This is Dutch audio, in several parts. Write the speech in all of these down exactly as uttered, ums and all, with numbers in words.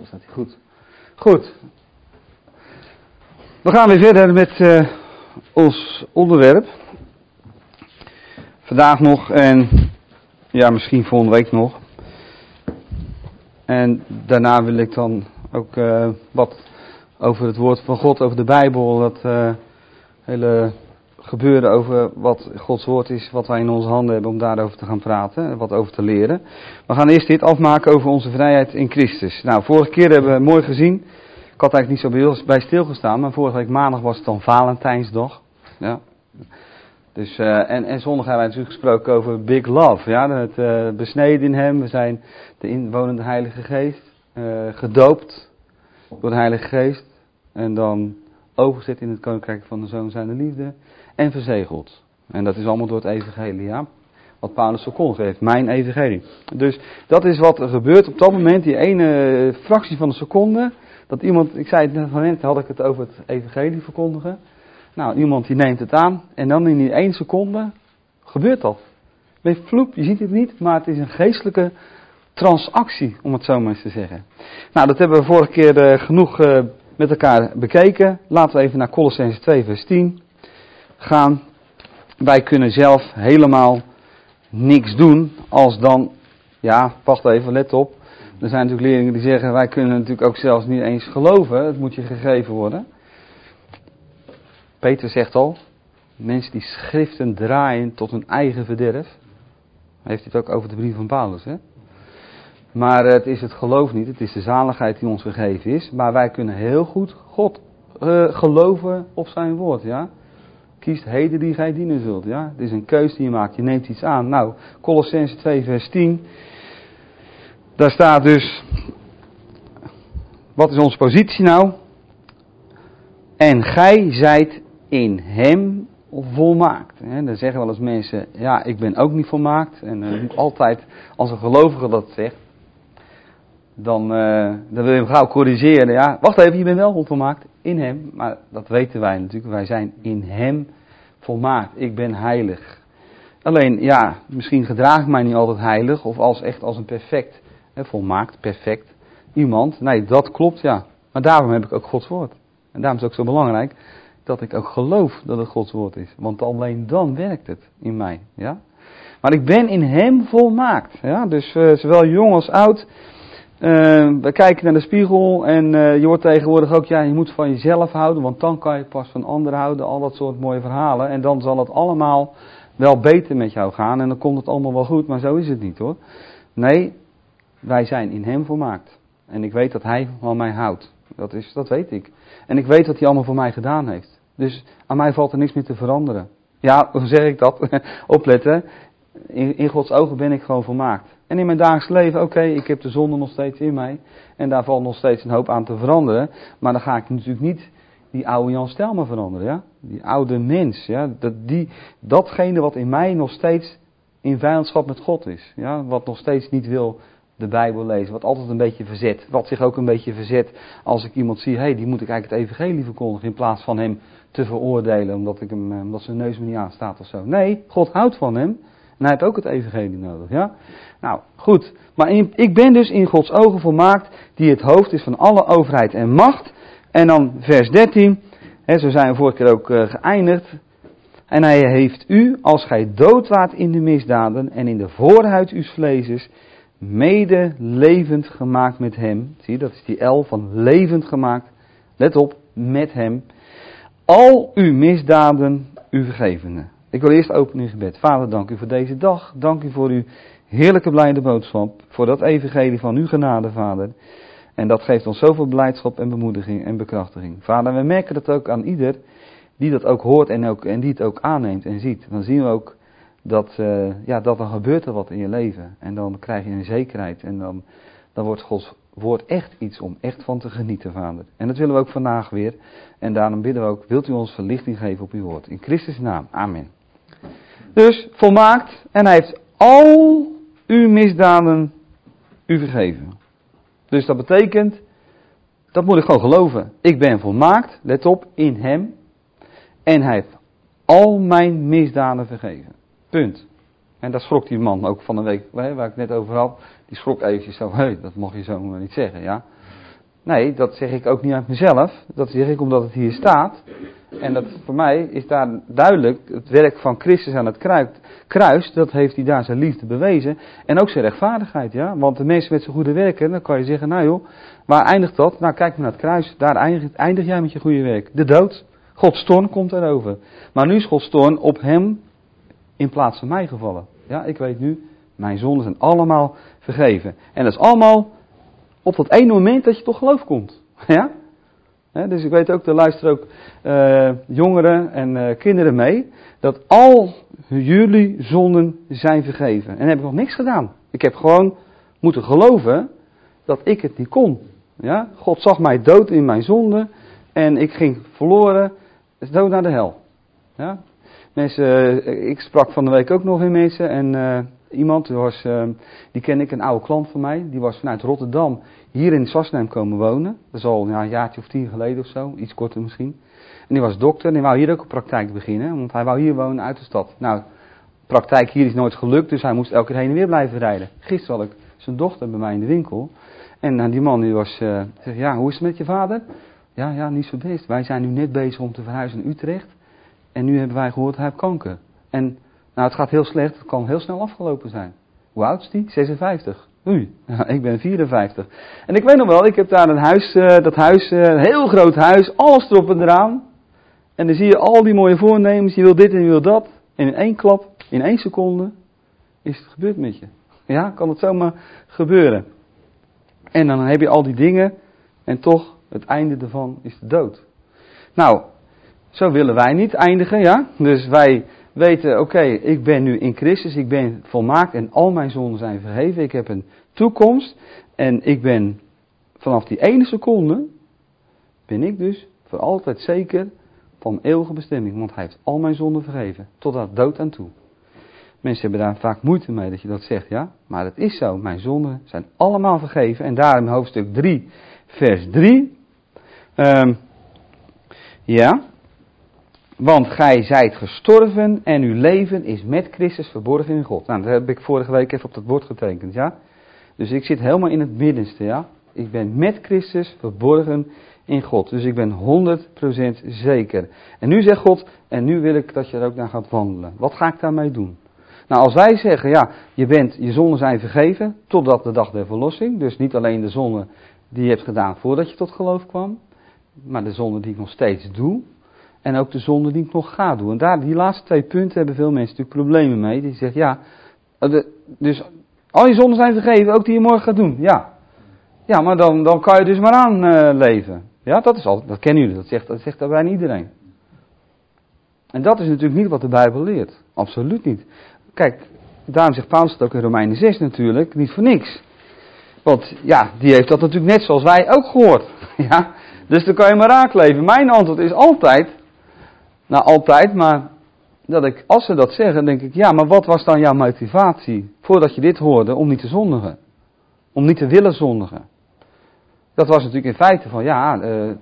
staat hij goed. Goed. We gaan weer verder met uh, ons onderwerp. Vandaag nog en ja, misschien volgende week nog. En daarna wil ik dan ook uh, wat over het woord van God, over de Bijbel, dat uh, hele gebeuren over wat Gods woord is, wat wij in onze handen hebben om daarover te gaan praten en wat over te leren. We gaan eerst dit afmaken over onze vrijheid in Christus. Nou, vorige keer hebben we mooi gezien, ik had eigenlijk niet zo bij stilgestaan, maar vorige week maandag was het dan Valentijnsdag. Ja. Dus, uh, en, en zondag hebben wij natuurlijk gesproken over Big Love, ja, het uh, besneden in hem, we zijn de inwonende Heilige Geest, uh, gedoopt door de Heilige Geest en dan overgezet in het Koninkrijk van de Zoon zijnde liefde en verzegeld. En dat is allemaal door het evangelie, ja. Wat Paulus verkondigd heeft, mijn evangelie. Dus dat is wat er gebeurt op dat moment, die ene fractie van een seconde, dat iemand, ik zei het van net, had ik het over het evangelie verkondigen. Nou, iemand die neemt het aan en dan in die één seconde gebeurt dat. Weet vloep, je ziet het niet, maar het is een geestelijke transactie, om het zo maar eens te zeggen. Nou, dat hebben we vorige keer uh, genoeg uh, met elkaar bekeken. Laten we even naar Kolossenzen twee vers tien gaan. Wij kunnen zelf helemaal niks doen als dan, ja, wacht even, let op. Er zijn natuurlijk leerlingen die zeggen, wij kunnen natuurlijk ook zelfs niet eens geloven. Het moet je gegeven worden. Peter zegt al, mensen die schriften draaien tot hun eigen verderf. Hij heeft het ook over de brief van Paulus, hè. Maar het is het geloof niet, het is de zaligheid die ons gegeven is. Maar wij kunnen heel goed God uh, geloven op zijn woord, ja. Kiest heden die gij dienen zult, ja. Het is een keus die je maakt, je neemt iets aan. Nou, Kolossenzen twee vers tien. Daar staat dus, wat is onze positie nou? En gij zijt in hem volmaakt. He, dan zeggen wel eens mensen, ja, ik ben ook niet volmaakt. En uh, niet altijd, als een gelovige dat zegt, dan, uh, dan wil je hem gauw corrigeren. Ja, wacht even, je bent wel volmaakt in hem. Maar dat weten wij natuurlijk, wij zijn in hem volmaakt. Ik ben heilig. Alleen, ja, misschien gedraag ik mij niet altijd heilig, of als echt als een perfect, he, volmaakt, perfect iemand. Nee, dat klopt, ja. Maar daarom heb ik ook Gods woord. En daarom is het ook zo belangrijk dat ik ook geloof dat het Gods woord is. Want alleen dan werkt het in mij. Ja? Maar ik ben in hem volmaakt. Ja? Dus uh, zowel jong als oud. Uh, we kijken naar de spiegel en uh, je hoort tegenwoordig ook, ja, je moet van jezelf houden. Want dan kan je pas van anderen houden. Al dat soort mooie verhalen. En dan zal het allemaal wel beter met jou gaan. En dan komt het allemaal wel goed. Maar zo is het niet, hoor. Nee, wij zijn in hem volmaakt. En ik weet dat hij van mij houdt. Dat, is, dat weet ik. En ik weet wat hij allemaal voor mij gedaan heeft. Dus aan mij valt er niks meer te veranderen. Ja, hoe zeg ik dat? Opletten. In, in Gods ogen ben ik gewoon volmaakt. En in mijn dagelijks leven, oké, okay, ik heb de zonde nog steeds in mij. En daar valt nog steeds een hoop aan te veranderen. Maar dan ga ik natuurlijk niet die oude Jan Stelma veranderen. Ja? Die oude mens. Ja? Dat, die, datgene wat in mij nog steeds in vijandschap met God is. Ja? Wat nog steeds niet wil de Bijbel lezen, wat altijd een beetje verzet, wat zich ook een beetje verzet als ik iemand zie, hé, hey, die moet ik eigenlijk het evangelie verkondigen in plaats van hem te veroordelen omdat, ik hem, omdat zijn neus me niet aanstaat of zo. Nee, God houdt van hem en hij heeft ook het evangelie nodig, ja. Nou, goed, maar in, ik ben dus in Gods ogen volmaakt, die het hoofd is van alle overheid en macht. En dan vers dertien, hè, zo zijn we vorige keer ook uh, geëindigd. En hij heeft u, als gij dood waart in de misdaden en in de voorhuid uws vleeses, mede levend gemaakt met hem. Zie je, dat is die L van levend gemaakt. Let op, met hem. Al uw misdaden u vergevende. Ik wil eerst openen in gebed. Vader, dank u voor deze dag. Dank u voor uw heerlijke blijde boodschap. Voor dat evangelie van uw genade, Vader. En dat geeft ons zoveel blijdschap en bemoediging en bekrachtiging. Vader, we merken dat ook aan ieder die dat ook hoort en, ook, en die het ook aanneemt en ziet. Dan zien we ook dat, uh, ja, dat dan gebeurt er wat in je leven. En dan krijg je een zekerheid. En dan, dan wordt Gods woord echt iets om echt van te genieten, Vader. En dat willen we ook vandaag weer. En daarom bidden we ook, wilt u ons verlichting geven op uw woord. In Christus' naam. Amen. Dus, volmaakt. En hij heeft al uw misdaden u vergeven. Dus dat betekent, dat moet ik gewoon geloven. Ik ben volmaakt, let op, in hem. En hij heeft al mijn misdaden vergeven. Punt. En daar schrok die man ook van een week, waar ik het net over had. Die schrok eventjes zo, hé, hey, dat mag je zo niet zeggen, ja. Nee, dat zeg ik ook niet uit mezelf. Dat zeg ik omdat het hier staat. En dat voor mij is daar duidelijk het werk van Christus aan het kruis. Dat heeft hij daar zijn liefde bewezen. En ook zijn rechtvaardigheid. Ja? Want de mensen met zijn goede werken, dan kan je zeggen, nou joh, waar eindigt dat? Nou kijk maar naar het kruis. Daar eindig, eindig jij met je goede werk. De dood. Gods toorn komt erover. Maar nu is Gods toorn op hem in plaats van mij gevallen. Ja, ik weet nu, mijn zonden zijn allemaal vergeven. En dat is allemaal op dat ene moment dat je tot geloof komt. Ja? He, dus ik weet ook, er luisteren ook uh, jongeren en uh, kinderen mee, dat al jullie zonden zijn vergeven. En heb ik nog niks gedaan. Ik heb gewoon moeten geloven dat ik het niet kon. Ja? God zag mij dood in mijn zonde en ik ging verloren, dood naar de hel. Ja? Mensen, uh, ik sprak van de week ook nog weer mensen en uh, iemand, die, was, uh, die ken ik, een oude klant van mij, die was vanuit Rotterdam hier in Sassenheim komen wonen. Dat is al ja, een jaartje of tien geleden of zo, iets korter misschien. En die was dokter en die wou hier ook een praktijk beginnen, want hij wou hier wonen uit de stad. Nou, praktijk hier is nooit gelukt, dus hij moest elke keer heen en weer blijven rijden. Gisteren had ik zijn dochter bij mij in de winkel. En uh, die man die was, uh, zei, ja, hoe is het met je vader? Ja, ja, niet zo best. Wij zijn nu net bezig om te verhuizen naar Utrecht. En nu hebben wij gehoord, hij heeft kanker. En nou, het gaat heel slecht, het kan heel snel afgelopen zijn. Hoe oud is die? zesenvijftig. Oei, ja, ik ben vierenvijftig. En ik weet nog wel, ik heb daar een huis, uh, dat huis, uh, een heel groot huis, alles erop en eraan. En dan zie je al die mooie voornemens, je wil dit en je wil dat. En in één klap, in één seconde, is het gebeurd met je. Ja, kan het zomaar gebeuren. En dan heb je al die dingen en toch, het einde ervan is de dood. Nou, zo willen wij niet eindigen, ja. Dus wij weten, oké, okay, ik ben nu in Christus, ik ben volmaakt en al mijn zonden zijn vergeven. Ik heb een toekomst en ik ben vanaf die ene seconde, ben ik dus voor altijd zeker van eeuwige bestemming. Want hij heeft al mijn zonden vergeven, tot aan dood aan toe. Mensen hebben daar vaak moeite mee dat je dat zegt, ja. Maar het is zo, mijn zonden zijn allemaal vergeven. En daarom hoofdstuk drie, vers drie. Um, ja. Want gij zijt gestorven en uw leven is met Christus verborgen in God. Nou, dat heb ik vorige week even op dat woord getekend, ja. Dus ik zit helemaal in het middenste, ja. Ik ben met Christus verborgen in God. Dus ik ben honderd procent zeker. En nu zegt God, en nu wil ik dat je er ook naar gaat wandelen. Wat ga ik daarmee doen? Nou, als wij zeggen, ja, je bent, je zonden zijn vergeven, totdat de dag der verlossing. Dus niet alleen de zonden die je hebt gedaan voordat je tot geloof kwam, maar de zonden die ik nog steeds doe. En ook de zonden die ik nog ga doen. En daar, die laatste twee punten hebben veel mensen natuurlijk problemen mee. Die zeggen, ja, de, dus al je zonden zijn vergeven, ook die je morgen gaat doen. Ja, ja maar dan, dan kan je dus maar aan uh, leven. Ja, dat is al, dat kennen jullie, dat zegt, dat zegt bijna iedereen. En dat is natuurlijk niet wat de Bijbel leert. Absoluut niet. Kijk, daarom zegt Paulus het ook in Romeinen zes natuurlijk, niet voor niks. Want ja, die heeft dat natuurlijk net zoals wij ook gehoord. Ja, dus dan kan je maar raakleven. Mijn antwoord is altijd, nou altijd, maar dat ik, als ze dat zeggen, denk ik, ja, maar wat was dan jouw motivatie voordat je dit hoorde om niet te zondigen? Om niet te willen zondigen. Dat was natuurlijk in feite van, ja, uh,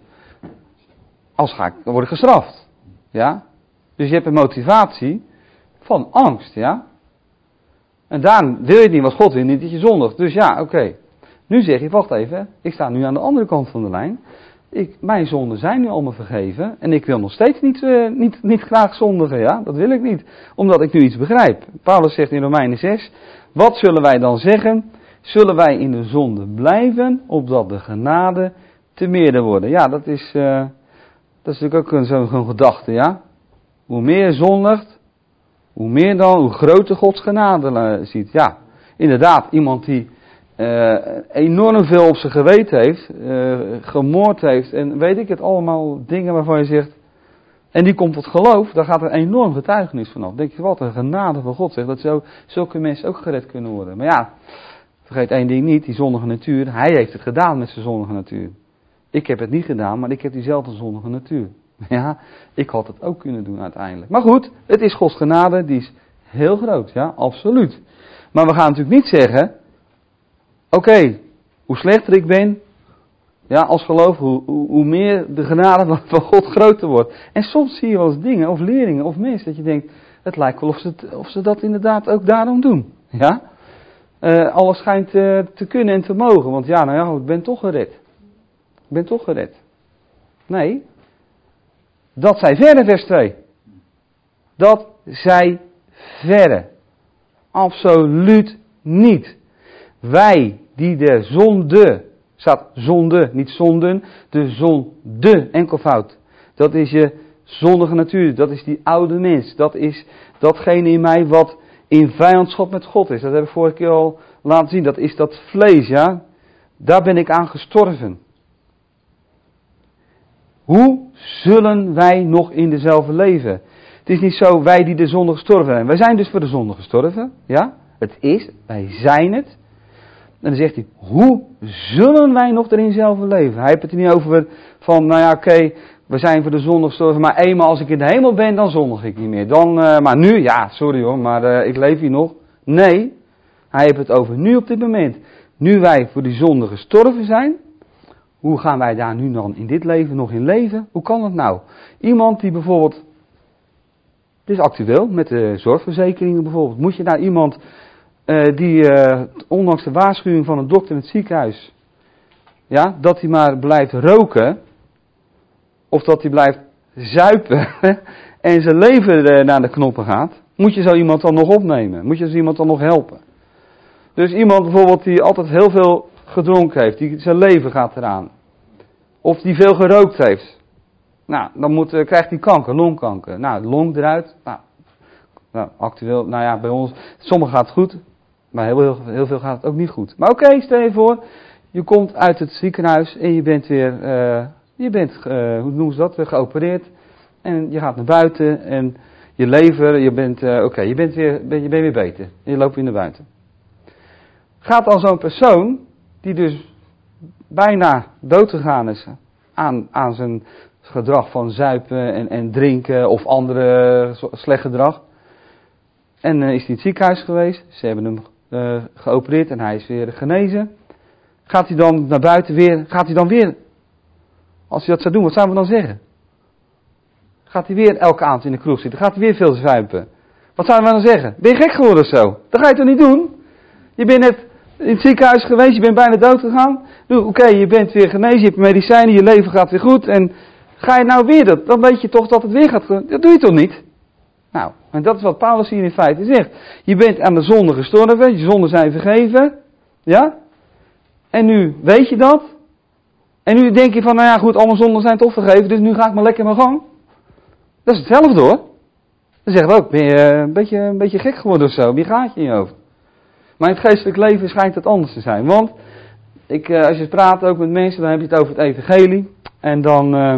als ga ik, dan word ik gestraft. Ja, dus je hebt een motivatie van angst, ja. En daarom wil je het niet, want God wil niet dat je zondigt. Dus ja, oké. Okay. Nu zeg je, wacht even, ik sta nu aan de andere kant van de lijn. Ik, mijn zonden zijn nu allemaal vergeven. En ik wil nog steeds niet, uh, niet, niet graag zondigen, ja. Dat wil ik niet. Omdat ik nu iets begrijp. Paulus zegt in Romeinen zes, wat zullen wij dan zeggen? Zullen wij in de zonde blijven, opdat de genade te meerder worden? Ja, dat is, uh, dat is natuurlijk ook zo'n zo gedachte, ja. Hoe meer je zondigt, hoe meer dan, hoe groter Gods genade ziet. Ja, inderdaad, iemand die uh, enorm veel op zijn geweten heeft, uh, gemoord heeft en weet ik het allemaal, dingen waarvan je zegt, en die komt tot geloof, daar gaat een enorm getuigenis vanaf. Denk je, wat een genade van God, zegt dat zo, zulke mensen ook gered kunnen worden. Maar ja, vergeet één ding niet, die zondige natuur, hij heeft het gedaan met zijn zondige natuur. Ik heb het niet gedaan, maar ik heb diezelfde zondige natuur. Ja, ik had het ook kunnen doen uiteindelijk. Maar goed, het is Gods genade, die is heel groot, ja, absoluut. Maar we gaan natuurlijk niet zeggen, oké, okay, hoe slechter ik ben, ja, als geloof, hoe, hoe, hoe meer de genade van God groter wordt. En soms zie je wel eens dingen, of leerlingen, of mensen, dat je denkt, het lijkt wel of ze, het, of ze dat inderdaad ook daarom doen. Ja, uh, alles schijnt uh, te kunnen en te mogen, want ja, nou ja, ik ben toch gered. Ik ben toch gered. Nee. Dat zij verre, vers twee. Dat zij verre. Absoluut niet. Wij die de zonde, staat zonde, niet zonden, de zonde, enkelvoud. Dat is je zondige natuur, dat is die oude mens, dat is datgene in mij wat in vijandschap met God is. Dat heb ik vorige keer al laten zien, dat is dat vlees, ja. Daar ben ik aan gestorven. Hoe zullen wij nog in dezelfde leven? Het is niet zo, wij die de zonde gestorven zijn. Wij zijn dus voor de zonde gestorven, ja. Het is, wij zijn het. En dan zegt hij, hoe zullen wij nog erin zelf leven? Hij heeft het er niet over van, nou ja, oké, okay, we zijn voor de zonde gestorven, maar eenmaal als ik in de hemel ben, dan zondig ik niet meer. Dan, uh, maar nu, ja, sorry hoor, maar uh, ik leef hier nog. Nee, hij heeft het over nu op dit moment. Nu wij voor die zonde gestorven zijn, hoe gaan wij daar nu dan in dit leven nog in leven? Hoe kan dat nou? Iemand die bijvoorbeeld, dit is actueel, met de zorgverzekeringen bijvoorbeeld, moet je naar iemand uh, die, uh, ondanks de waarschuwing van een dokter in het ziekenhuis, ja, dat hij maar blijft roken, of dat hij blijft zuipen en zijn leven naar de knoppen gaat, moet je zo iemand dan nog opnemen? Moet je zo iemand dan nog helpen? Dus iemand bijvoorbeeld die altijd heel veel gedronken heeft, die zijn leven gaat eraan. Of die veel gerookt heeft. Nou, dan moet, uh, krijgt hij kanker, longkanker. Nou, de long eruit. Nou, nou, actueel, nou ja, bij ons, sommigen gaat het goed, maar heel, heel, heel veel gaat het ook niet goed. Maar oké, okay, stel je voor, je komt uit het ziekenhuis en je bent weer, uh, je bent, uh, hoe noemen ze dat, geopereerd. En je gaat naar buiten en je lever, je bent, uh, oké, okay, je bent weer, ben, je bent weer beter. En je loopt weer naar buiten. Gaat dan zo'n persoon, die dus bijna dood gegaan is aan, aan zijn gedrag van zuipen en, en drinken of andere slecht gedrag. En uh, is hij in het ziekenhuis geweest, ze hebben hem uh, geopereerd en hij is weer genezen. Gaat hij dan naar buiten weer, gaat hij dan weer, als hij dat zou doen, wat zouden we dan zeggen? Gaat hij weer elke avond in de kroeg zitten, gaat hij weer veel zuipen? Wat zouden we dan zeggen? Ben je gek geworden of zo? Dat ga je toch niet doen? Je bent net in het ziekenhuis geweest, je bent bijna dood gegaan. Oké, okay, je bent weer genezen, je hebt medicijnen, je leven gaat weer goed. En ga je nou weer dat, dan weet je toch dat het weer gaat. Dat doe je toch niet? Nou, en dat is wat Paulus hier in feite zegt. Je bent aan de zonde gestorven, je zonden zijn vergeven. Ja? En nu weet je dat. En nu denk je van, nou ja goed, alle zonden zijn toch vergeven, dus nu ga ik maar lekker mijn gang. Dat is hetzelfde hoor. Dan zeggen we ook, ben je een beetje, een beetje gek geworden of zo, wie gaat je in je hoofd? Maar in het geestelijk leven schijnt het anders te zijn. Want ik, als je praat ook met mensen, dan heb je het over het evangelie. En dan, uh,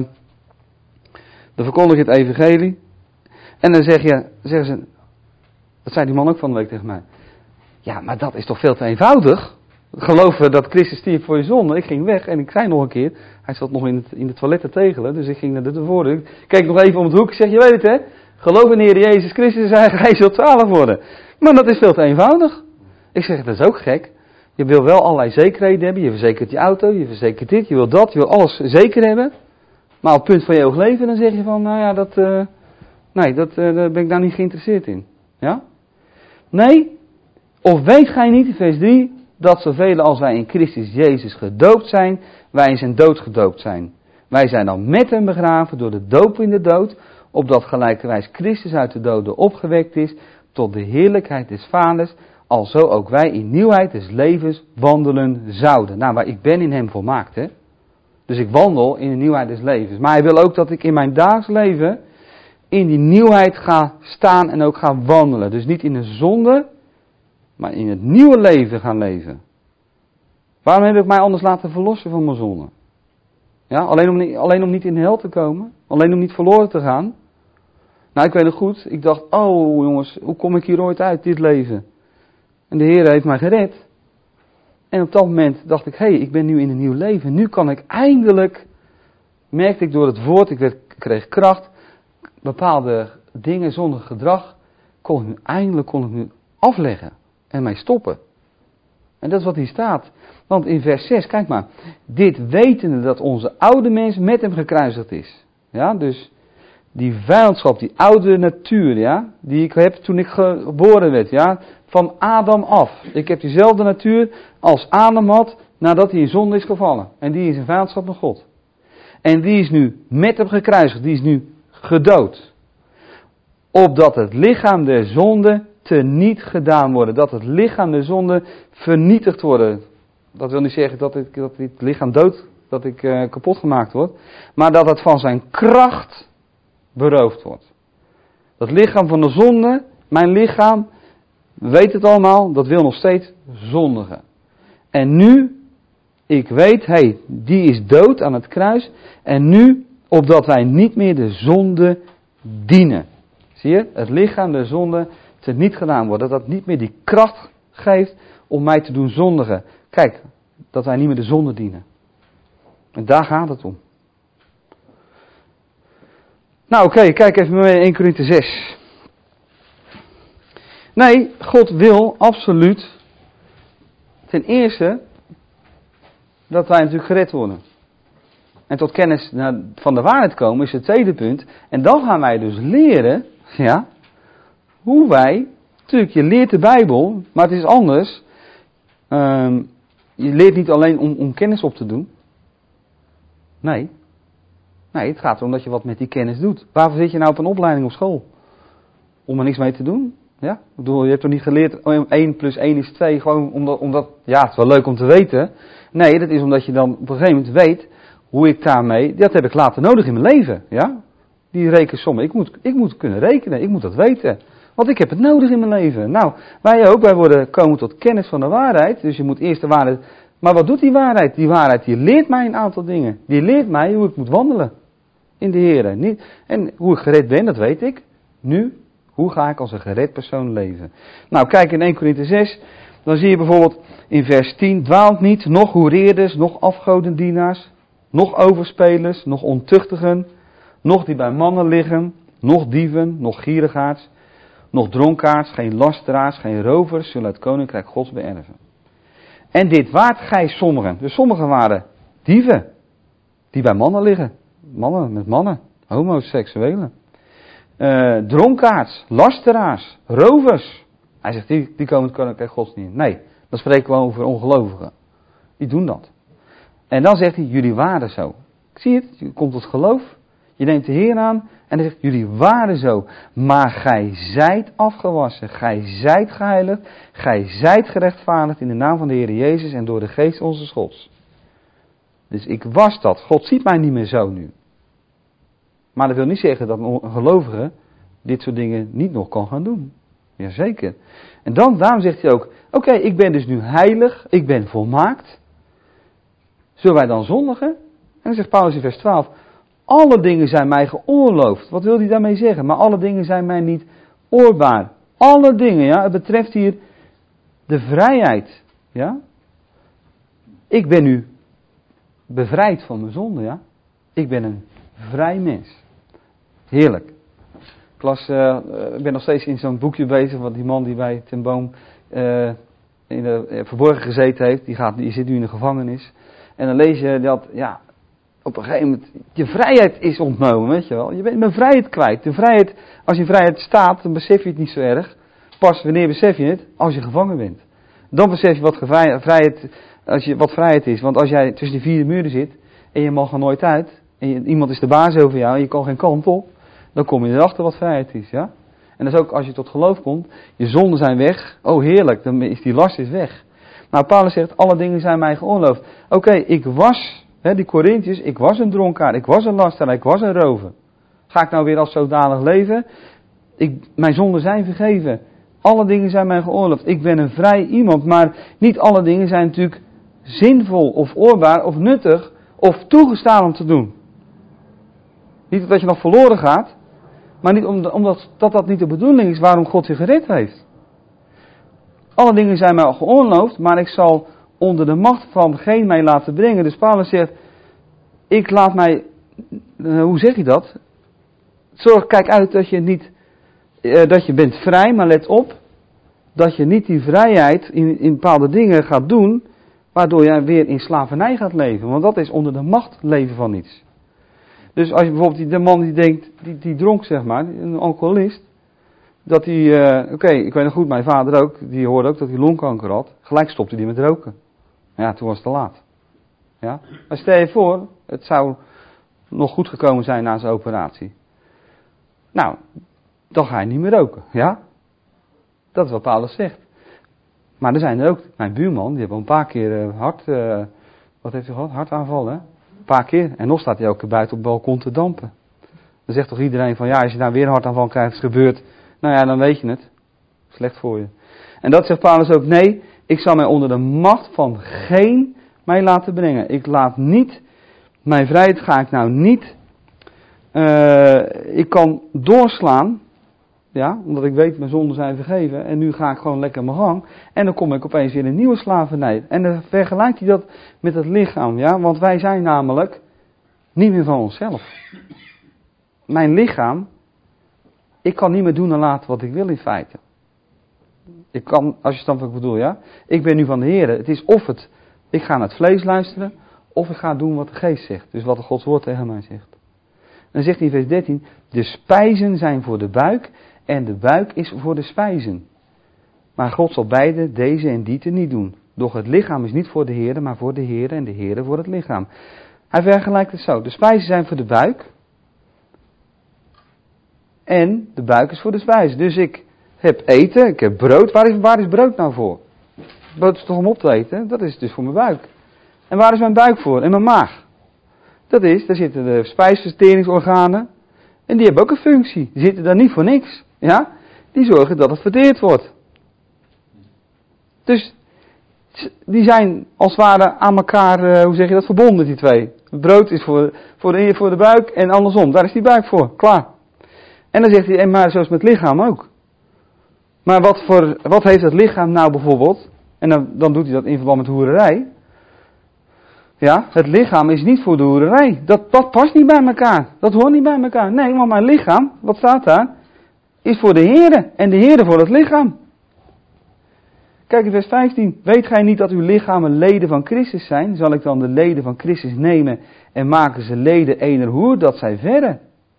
dan verkondig je het evangelie. En dan zeg je, zeggen ze, dat zei die man ook van de week tegen mij. Ja, maar dat is toch veel te eenvoudig? Geloven dat Christus stierf voor je zonde. Ik ging weg en ik zei nog een keer, hij zat nog in het, in de toilet te tegelen. Dus ik ging naar de voordeur. Ik keek nog even om het hoek. Ik zeg, je weet het hè. Geloof in de Heer Jezus Christus en hij zult zalig worden. Maar dat is veel te eenvoudig. Ik zeg, dat is ook gek. Je wil wel allerlei zekerheden hebben. Je verzekert je auto, je verzekert dit, je wil dat, je wil alles zeker hebben. Maar op het punt van je eeuwig leven, dan zeg je van, nou ja, dat, uh, nee, dat, uh, daar ben ik daar niet geïnteresseerd in. Ja? Nee, of weet gij niet, in vers drie, dat zoveel als wij in Christus Jezus gedoopt zijn, wij in zijn dood gedoopt zijn. Wij zijn dan met hem begraven door de doop in de dood, opdat gelijkerwijs Christus uit de doden opgewekt is, tot de heerlijkheid des Vaders, alzo ook wij in nieuwheid des levens wandelen zouden. Nou, maar ik ben in hem volmaakt, hè. Dus ik wandel in de nieuwheid des levens. Maar hij wil ook dat ik in mijn dagelijks leven in die nieuwheid ga staan en ook ga wandelen. Dus niet in de zonde, maar in het nieuwe leven gaan leven. Waarom heb ik mij anders laten verlossen van mijn zonde? Ja, alleen om, niet, alleen om niet in de hel te komen? Alleen om niet verloren te gaan? Nou, ik weet het goed. Ik dacht, oh jongens, hoe kom ik hier ooit uit, dit leven? En de Heer heeft mij gered. En op dat moment dacht ik, hé, hey, ik ben nu in een nieuw leven. Nu kan ik eindelijk, merkte ik door het woord, ik werd, kreeg kracht, bepaalde dingen zonder gedrag, kon ik nu eindelijk kon ik nu afleggen en mij stoppen. En dat is wat hier staat. Want in vers zes, kijk maar, dit wetende dat onze oude mens met hem gekruisigd is. Ja, dus die vijandschap, die oude natuur, ja, die ik heb toen ik geboren werd, ja, van Adam af. Ik heb diezelfde natuur als Adam had nadat hij in zonde is gevallen. En die is in vijandschap met God. En die is nu met hem gekruisigd. Die is nu gedood. Opdat het lichaam der zonde teniet gedaan worden. Dat het lichaam der zonde vernietigd wordt. Dat wil niet zeggen dat, ik, dat het lichaam dood, dat ik uh, kapot gemaakt word. Maar dat het van zijn kracht beroofd wordt. Dat lichaam van de zonde, mijn lichaam, weet het allemaal, dat wil nog steeds zondigen. En nu, ik weet, hé, hey, die is dood aan het kruis. En nu, opdat wij niet meer de zonde dienen. Zie je, het lichaam der zonde teniet gedaan wordt. Dat dat niet meer die kracht geeft om mij te doen zondigen. Kijk, dat wij niet meer de zonde dienen. En daar gaat het om. Nou oké, okay, kijk even mee in Eerste Korinthe zes. Nee, God wil absoluut ten eerste dat wij natuurlijk gered worden. En tot kennis van de waarheid komen is het tweede punt. En dan gaan wij dus leren, ja, hoe wij, natuurlijk je leert de Bijbel, maar het is anders. Um, je leert niet alleen om, om kennis op te doen. Nee. Nee, het gaat erom dat je wat met die kennis doet. Waarvoor zit je nou op een opleiding op school? Om er niks mee te doen? Ja? Ik bedoel, je hebt toch niet geleerd één plus één is twee, gewoon omdat, omdat, ja, het is wel leuk om te weten. Nee, dat is omdat je dan op een gegeven moment weet hoe ik daarmee, dat heb ik later nodig in mijn leven. Ja? Die rekensommen, ik moet, ik moet kunnen rekenen, ik moet dat weten. Want ik heb het nodig in mijn leven. Nou, wij ook, wij worden komen tot kennis van de waarheid. Dus je moet eerst de waarheid. Maar wat doet die waarheid? Die waarheid die leert mij een aantal dingen. Die leert mij hoe ik moet wandelen in de Heer. Niet, en hoe ik gered ben, dat weet ik. Nu, hoe ga ik als een gered persoon leven? Nou, kijk in Eerste Korinthe zes. Dan zie je bijvoorbeeld in vers tien. Dwaalt niet, nog hoereerders, nog afgodendienaars, nog overspelers, nog ontuchtigen, nog die bij mannen liggen, nog dieven, nog gierigaards, nog dronkaards, geen lasteraars, geen rovers, zullen het koninkrijk Gods beërven. En dit waart gij sommigen. Dus sommigen waren dieven, die bij mannen liggen. Mannen met mannen, homoseksuelen. Uh, dronkaards, lasteraars, rovers. Hij zegt, die, die komen het koninkrijk Gods niet in. Nee, dan spreken we over ongelovigen. Die doen dat. En dan zegt hij, jullie waren zo. Ik zie het, je komt tot geloof. Je neemt de Heer aan en hij zegt, jullie waren zo. Maar gij zijt afgewassen, gij zijt geheiligd, gij zijt gerechtvaardigd in de naam van de Heer Jezus en door de geest onze Gods. Dus ik was dat. God ziet mij niet meer zo nu. Maar dat wil niet zeggen dat een gelovige dit soort dingen niet nog kan gaan doen. Jazeker. En dan, daarom zegt hij ook, oké, okay, ik ben dus nu heilig, ik ben volmaakt. Zullen wij dan zondigen? En dan zegt Paulus in vers twaalf, alle dingen zijn mij geoorloofd. Wat wil hij daarmee zeggen? Maar alle dingen zijn mij niet oorbaar. Alle dingen, ja, het betreft hier de vrijheid. Ja. Ik ben nu bevrijd van mijn zonde, ja. Ik ben een vrij mens. Heerlijk. Ik, las, uh, ik ben nog steeds in zo'n boekje bezig, want die man die bij Ten Boom uh, in de uh, verborgen gezeten heeft, die, gaat, die zit nu in de gevangenis. En dan lees je dat, ja, op een gegeven moment, je vrijheid is ontnomen, weet je wel. Je bent mijn vrijheid kwijt. De vrijheid, als je in vrijheid staat, dan besef je het niet zo erg. Pas wanneer besef je het? Als je gevangen bent. Dan besef je wat vrijheid, als je, wat vrijheid is. Want als jij tussen die vier muren zit, en je mag er nooit uit, en je, iemand is de baas over jou, en je kan geen kant op, dan kom je erachter wat vrijheid is, ja. En dat is ook als je tot geloof komt, je zonden zijn weg, oh heerlijk, dan is die last is weg. Nou, Paulus zegt, alle dingen zijn mij geoorloofd. Oké, okay, ik was, hè, die Corinthiërs, ik was een dronkaard, ik was een lasteraar, ik was een rover. Ga ik nou weer als zodanig leven? Ik, mijn zonden zijn vergeven. Alle dingen zijn mij geoorloofd. Ik ben een vrij iemand, maar niet alle dingen zijn natuurlijk zinvol of oorbaar of nuttig of toegestaan om te doen. Niet dat je nog verloren gaat, maar niet omdat dat, dat niet de bedoeling is waarom God je gered heeft. Alle dingen zijn mij al geoorloofd, maar ik zal onder de macht van geen mij laten brengen. Dus Paulus zegt, ik laat mij, uh, hoe zeg je dat? Zorg, kijk uit dat je niet, uh, dat je bent vrij, maar let op, dat je niet die vrijheid in, in bepaalde dingen gaat doen, waardoor jij weer in slavernij gaat leven. Want dat is onder de macht leven van iets. Dus als je bijvoorbeeld die, de man die denkt, die, die dronk zeg maar, een alcoholist, dat hij, uh, oké, okay, ik weet nog goed, mijn vader ook, die hoorde ook dat hij longkanker had. Gelijk stopte hij met roken. Ja, toen was het te laat. Ja? Maar stel je voor, het zou nog goed gekomen zijn na zijn operatie. Nou, dan ga je niet meer roken. Ja? Dat is wat Paulus zegt. Maar er zijn er ook, mijn buurman, die heeft al een paar keer uh, hart, uh, wat heeft hij gehad? Hartaanval, hè? Een paar keer. En nog staat hij ook buiten op het balkon te dampen. Dan zegt toch iedereen van, ja, als je nou weer een hartaanval krijgt, is het gebeurd. Nou ja, dan weet je het. Slecht voor je. En dat zegt Paulus ook, nee, ik zal mij onder de macht van geen mij laten brengen. Ik laat niet, mijn vrijheid ga ik nou niet, uh, ik kan doorslaan, ja, omdat ik weet mijn zonden zijn vergeven en nu ga ik gewoon lekker mijn gang en dan kom ik opeens weer in een nieuwe slavernij. En dan vergelijkt hij dat met het lichaam, ja, want wij zijn namelijk niet meer van onszelf. Mijn lichaam, ik kan niet meer doen en laten wat ik wil in feite. Ik kan, als je snapt wat ik bedoel, ja. Ik ben nu van de Heer. Het is of het, ik ga naar het vlees luisteren, of ik ga doen wat de geest zegt. Dus wat de Gods woord tegen mij zegt. Dan zegt hij in vers dertien, de spijzen zijn voor de buik en de buik is voor de spijzen. Maar God zal beide, deze en die te niet doen. Doch het lichaam is niet voor de Heer, maar voor de Heer en de Heer voor het lichaam. Hij vergelijkt het zo. De spijzen zijn voor de buik. En de buik is voor de spijzen. Dus ik heb eten, ik heb brood. Waar is, waar is brood nou voor? Brood is toch om op te eten? Dat is dus voor mijn buik. En waar is mijn buik voor? En mijn maag? Dat is, daar zitten de spijsverteringsorganen. En die hebben ook een functie. Die zitten daar niet voor niks. Ja? Die zorgen dat het verteerd wordt. Dus die zijn als het ware aan elkaar, hoe zeg je dat, verbonden die twee. Het brood is voor, voor, de, voor de buik en andersom. Daar is die buik voor. Klaar. En dan zegt hij, en maar zoals met het lichaam ook. Maar wat, voor, wat heeft het lichaam nou bijvoorbeeld? En dan, dan doet hij dat in verband met hoererij. Ja, het lichaam is niet voor de hoererij. Dat, dat past niet bij elkaar. Dat hoort niet bij elkaar. Nee, want mijn lichaam, wat staat daar? Is voor de Heere. En de Heere voor het lichaam. Kijk in vers vijftien. Weet gij niet dat uw lichamen leden van Christus zijn? Zal ik dan de leden van Christus nemen en maken ze leden ener hoer, dat zij verre?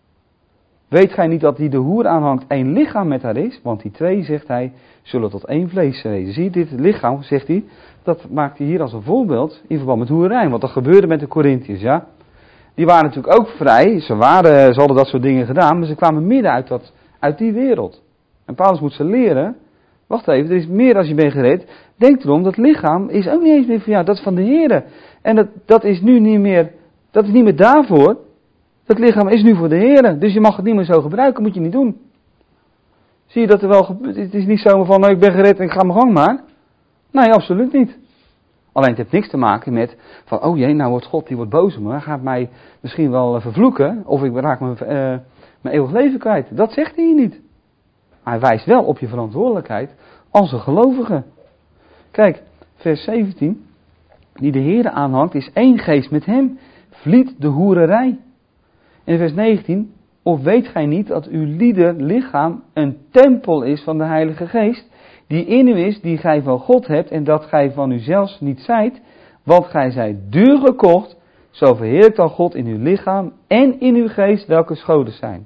Weet gij niet dat die de hoer aanhangt één lichaam met haar is? Want die twee, zegt hij, zullen tot één vlees wezen. Zie je, dit lichaam, zegt hij, dat maakt hij hier als een voorbeeld in verband met hoererij. Want dat gebeurde met de Corinthiërs, ja. Die waren natuurlijk ook vrij, ze, waren, ze hadden dat soort dingen gedaan, maar ze kwamen midden uit, dat, uit die wereld. En Paulus moet ze leren, wacht even, er is meer als je bent gered. Denk erom, dat lichaam is ook niet eens meer van jou, dat is van de Heere. En dat, dat is nu niet meer, dat is niet meer daarvoor. Het lichaam is nu voor de Heere, dus je mag het niet meer zo gebruiken, moet je niet doen. Zie je dat er wel gebeurt? Het is niet zomaar van, nou, ik ben gered en ik ga mijn gang maar. Nee, absoluut niet. Alleen het heeft niks te maken met, van, oh jee, nou wordt God, die wordt boos op me, gaat mij misschien wel vervloeken, of ik raak mijn, uh, mijn eeuwig leven kwijt. Dat zegt hij hier niet. Maar hij wijst wel op je verantwoordelijkheid als een gelovige. Kijk, vers zeventien, die de Heere aanhangt, is één geest met hem, vliet de hoererij. In vers negentien, of weet gij niet dat uw lieder lichaam een tempel is van de Heilige Geest, die in u is, die gij van God hebt, en dat gij van uzelfs niet zijt, want gij zijt duur gekocht, zo verheerlijkt dan God in uw lichaam en in uw geest, welke scholen zijn.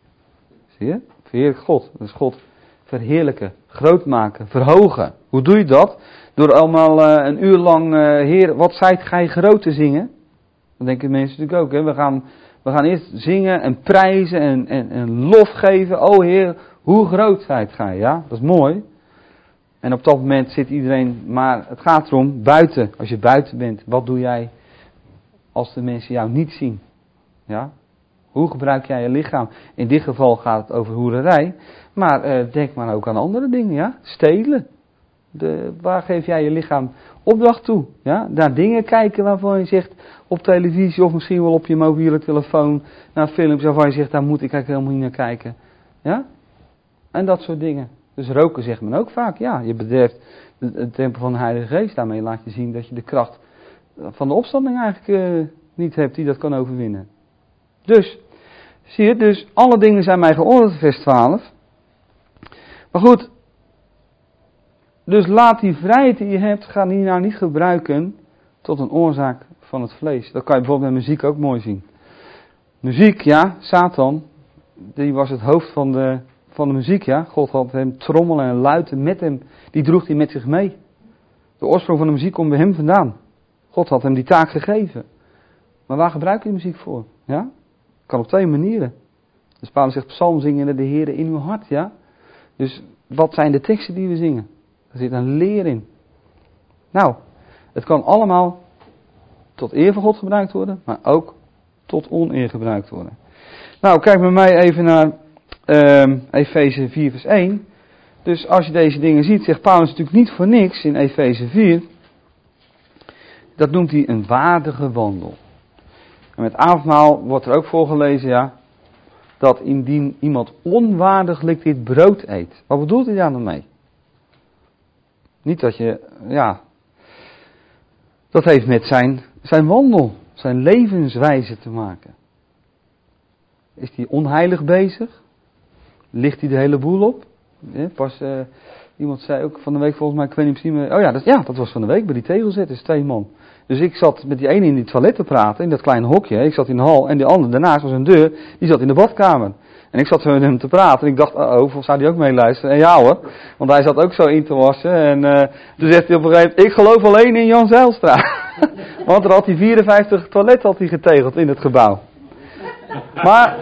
Zie je? Verheerlijk God. Dat is God verheerlijken, groot maken, verhogen. Hoe doe je dat? Door allemaal uh, een uur lang, uh, Heer, wat zijt gij groot te zingen? Dat denken mensen natuurlijk ook, hè. We gaan... We gaan eerst zingen en prijzen en, en, en lof geven. O Heer, hoe groot zijt gij, ja? Dat is mooi. En op dat moment zit iedereen, maar het gaat erom, buiten. Als je buiten bent, wat doe jij als de mensen jou niet zien? Ja? Hoe gebruik jij je lichaam? In dit geval gaat het over hoererij. Maar uh, denk maar ook aan andere dingen, ja? Stelen. De, waar geef jij je lichaam opdracht toe? Ja? Naar dingen kijken waarvan je zegt op televisie of misschien wel op je mobiele telefoon, naar films waarvan je zegt, daar moet ik eigenlijk helemaal niet naar kijken. Ja? En dat soort dingen. Dus roken zegt men ook vaak, ja, je bederft het tempel van de Heilige Geest. Daarmee laat je zien dat je de kracht van de opstanding eigenlijk uh, niet hebt die dat kan overwinnen. Dus, zie je, dus alle dingen zijn mij geoordeeld, vers twaalf. Maar goed, dus laat die vrijheid die je hebt, ga die nou niet gebruiken tot een oorzaak van het vlees. Dat kan je bijvoorbeeld met muziek ook mooi zien. Muziek, ja, Satan, die was het hoofd van de, van de muziek, ja. God had hem trommelen en luiten met hem, die droeg hij met zich mee. De oorsprong van de muziek komt bij hem vandaan. God had hem die taak gegeven. Maar waar gebruik je de muziek voor? Ja? Kan op twee manieren. Dus Paulus zegt, psalm zingen de Heer in uw hart. Ja? Dus wat zijn de teksten die we zingen? Er zit een leer in. Nou, het kan allemaal tot eer van God gebruikt worden, maar ook tot oneer gebruikt worden. Nou, kijk met mij even naar uh, Efeze vier vers één. Dus als je deze dingen ziet, zegt Paulus natuurlijk niet voor niks in Efeze vier. Dat noemt hij een waardige wandel. En met avondmaal wordt er ook voorgelezen, ja, dat indien iemand onwaardiglijk dit brood eet. Wat bedoelt hij daar dan mee? Niet dat je, ja, dat heeft met zijn, zijn wandel, zijn levenswijze te maken. Is hij onheilig bezig? Ligt hij de hele boel op? Ja, pas uh, iemand zei ook van de week volgens mij, ik weet niet precies meer. Oh ja dat, ja, dat was van de week bij die tegelzetters, twee man. Dus ik zat met die ene in die toilet te praten, in dat kleine hokje. Ik zat in de hal en die andere daarnaast was een deur, die zat in de badkamer. En ik zat met hem te praten en ik dacht, oh, zou die ook meeluisteren? En ja hoor, want hij zat ook zo in te wassen. En uh, toen zegt hij op een gegeven moment, ik geloof alleen in Jan Zijlstra. Want er had hij vierenvijftig toiletten had hij getegeld in het gebouw. Maar,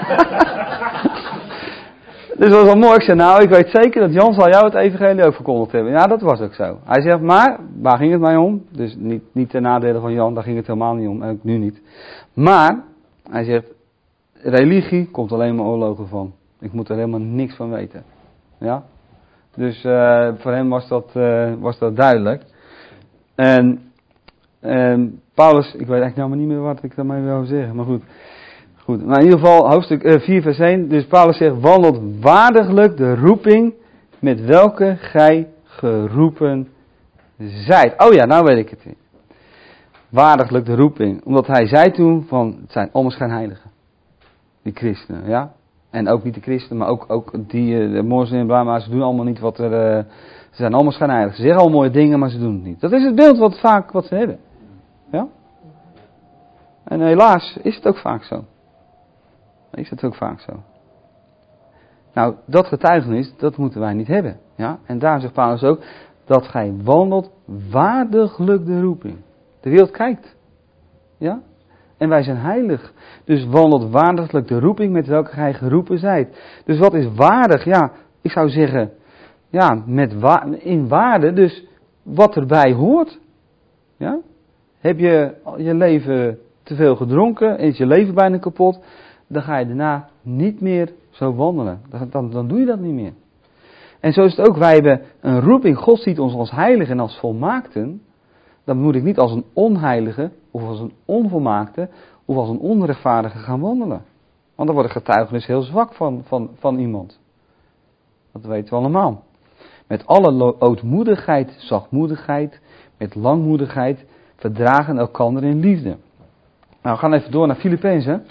dus dat was wel mooi. Ik zei, nou, ik weet zeker dat Jan zal jou het evangelie ook verkondigd hebben. Ja, dat was ook zo. Hij zegt, maar, waar ging het mij om? Dus niet, niet ten nadele van Jan, daar ging het helemaal niet om. Ook nu niet. Maar, hij zegt, religie komt alleen maar oorlogen van. Ik moet er helemaal niks van weten. Ja? Dus uh, voor hem was dat, uh, was dat duidelijk. En, en Paulus, ik weet eigenlijk nou maar niet meer wat ik daarmee wil zeggen, maar goed. Goed, maar in ieder geval hoofdstuk uh, vier vers één. Dus Paulus zegt, wandelt waardiglijk de roeping met welke gij geroepen zijt. Oh ja, nou weet ik het weer. Waardiglijk de roeping. Omdat hij zei toen van, het zijn allemaal schijnheiligen. Die christenen, ja. En ook niet de christenen, maar ook, ook die uh, moslims en Brahma's, ze doen allemaal niet wat er, uh, ze zijn allemaal schijnheiligen. Ze zeggen al mooie dingen, maar ze doen het niet. Dat is het beeld wat vaak wat ze hebben. Ja. En helaas is het ook vaak zo. Is het ook vaak zo. Nou, dat getuigenis, dat moeten wij niet hebben. Ja? En daar zegt Paulus ook, dat gij wandelt waardiglijk de roeping. De wereld kijkt. Ja? En wij zijn heilig. Dus wandelt waardiglijk de roeping met welke gij geroepen zijt. Dus wat is waardig? Ja, ik zou zeggen, ja, met wa- in waarde, dus wat erbij hoort. Ja? Heb je je leven te veel gedronken, is je leven bijna kapot, dan ga je daarna niet meer zo wandelen. Dan, dan doe je dat niet meer. En zo is het ook, wij hebben een roeping, God ziet ons als heiligen en als volmaakten. Dan moet ik niet als een onheilige, of als een onvolmaakte, of als een onrechtvaardige gaan wandelen. Want dan wordt het getuigenis heel zwak van, van, van iemand. Dat weten we allemaal. Met alle ootmoedigheid, zachtmoedigheid, met langmoedigheid, verdragen elkander in liefde. Nou, we gaan even door naar Filippenzen.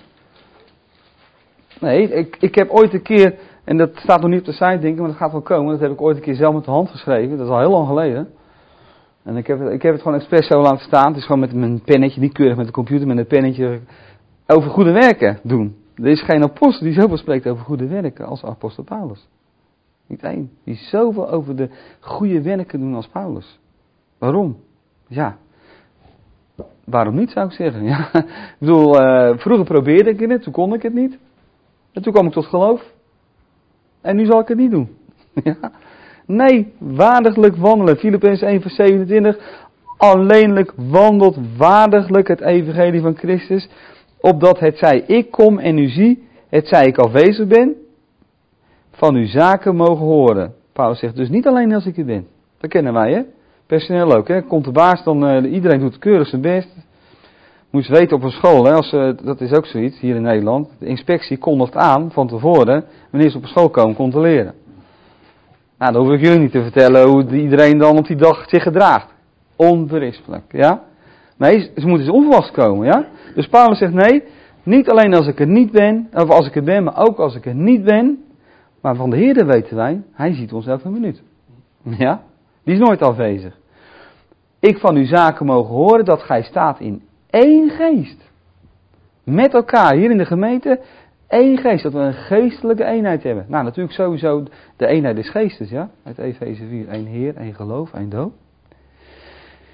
Nee, ik, ik heb ooit een keer, en dat staat nog niet op de site denk ik, maar dat gaat wel komen. Dat heb ik ooit een keer zelf met de hand geschreven. Dat is al heel lang geleden. En ik heb, ik heb het gewoon expres zo laten staan. Het is gewoon met mijn pennetje, niet keurig met de computer, met een pennetje over goede werken doen. Er is geen apostel die zoveel spreekt over goede werken als apostel Paulus. Niet één. Die zoveel over de goede werken doen als Paulus. Waarom? Ja. Waarom niet, zou ik zeggen. Ja. Ik bedoel, uh, vroeger probeerde ik het, toen kon ik het niet. En toen kwam ik tot geloof. En nu zal ik het niet doen. Ja. Nee, waardiglijk wandelen. Filippenzen één vers zevenentwintig. Alleenlijk wandelt waardiglijk het evangelie van Christus. Opdat het zij ik kom en u zie, het zij ik afwezig ben, van uw zaken mogen horen. Paulus zegt dus niet alleen als ik er ben. Dat kennen wij, hè. Personeel ook, hè. Komt de baas, dan uh, iedereen doet keurig zijn best. Moet je weten op een school, hè, als, uh, dat is ook zoiets hier in Nederland. De inspectie kondigt aan van tevoren wanneer ze op een school komen controleren. Nou, dan hoef ik jullie niet te vertellen hoe iedereen dan op die dag zich gedraagt. Onberispelijk, ja. Nee, ze moeten dus onverwachts komen, ja. Dus Paulus zegt nee, niet alleen als ik er niet ben, of als ik er ben, maar ook als ik er niet ben. Maar van de Heer weten wij, hij ziet ons elke minuut. Ja, die is nooit afwezig. Ik van uw zaken mogen horen dat gij staat in één geest. Met elkaar, hier in de gemeente, één geest. Dat we een geestelijke eenheid hebben. Nou, natuurlijk sowieso de eenheid des geestes, ja. Uit Efeze vier, één Heer, één geloof, één doop.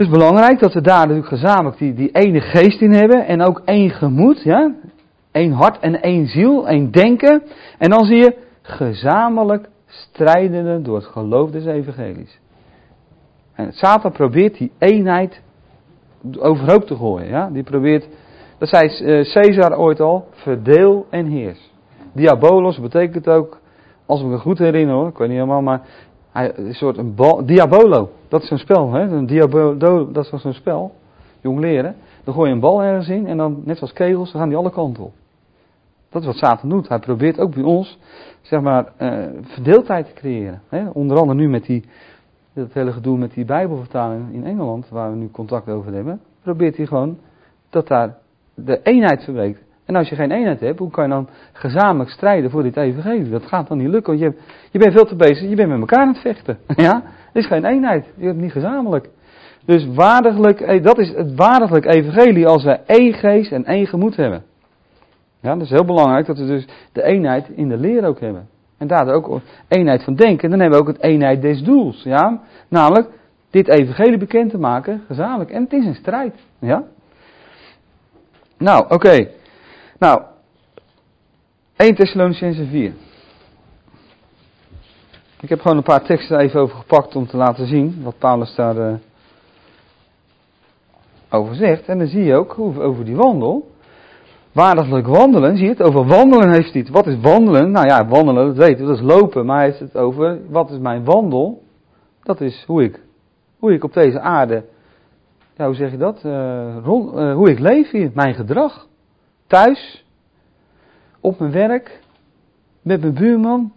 Dus belangrijk dat we daar natuurlijk gezamenlijk die, die ene geest in hebben. En ook één gemoed, ja. Eén hart en één ziel, één denken. En dan zie je gezamenlijk strijdende door het geloof des evangelies. En Satan probeert die eenheid overhoop te gooien. Ja? Die probeert, dat zei Caesar ooit al, verdeel en heers. Diabolos betekent ook, als ik me goed herinner hoor, ik weet niet helemaal, maar hij, een soort een bal, Diabolo, dat is zo'n spel, hè? Een Diabolo, dat is zo'n spel, jong leren. Dan gooi je een bal ergens in en dan, net zoals kegels, dan gaan die alle kanten op. Dat is wat Satan doet. Hij probeert ook bij ons, zeg maar, uh, verdeeldheid te creëren. Hè? Onder andere nu met die, dat hele gedoe met die Bijbelvertaling in Engeland, waar we nu contact over hebben, probeert hij gewoon dat daar de eenheid verbreekt. En als je geen eenheid hebt, hoe kan je dan gezamenlijk strijden voor dit evangelie? Dat gaat dan niet lukken, want je, je bent veel te bezig, je bent met elkaar aan het vechten. Ja? Er is geen eenheid, je hebt het niet gezamenlijk. Dus waardiglijk, dat is het waardiglijk evangelie als we één geest en één gemoed hebben. Ja, dat is heel belangrijk dat we dus de eenheid in de leer ook hebben. En daardoor ook eenheid van denken. Dan hebben we ook het eenheid des doels. Ja? Namelijk dit evangelie bekend te maken, gezamenlijk. En het is een strijd. Ja? Nou, oké. Okay. Nou, Eerste Thessalonicenzen vier. Ik heb gewoon een paar teksten even over gepakt om te laten zien wat Paulus daar uh, over zegt. En dan zie je ook over die wandel. Waardiglijk wandelen, zie je het? Over wandelen heeft hij het. Wat is wandelen? Nou ja, wandelen, dat weten we, dat is lopen. Maar hij heeft het over, wat is mijn wandel? Dat is hoe ik, hoe ik op deze aarde, ja, hoe zeg je dat? Uh, rond, uh, hoe ik leef hier, mijn gedrag. Thuis, op mijn werk, met mijn buurman.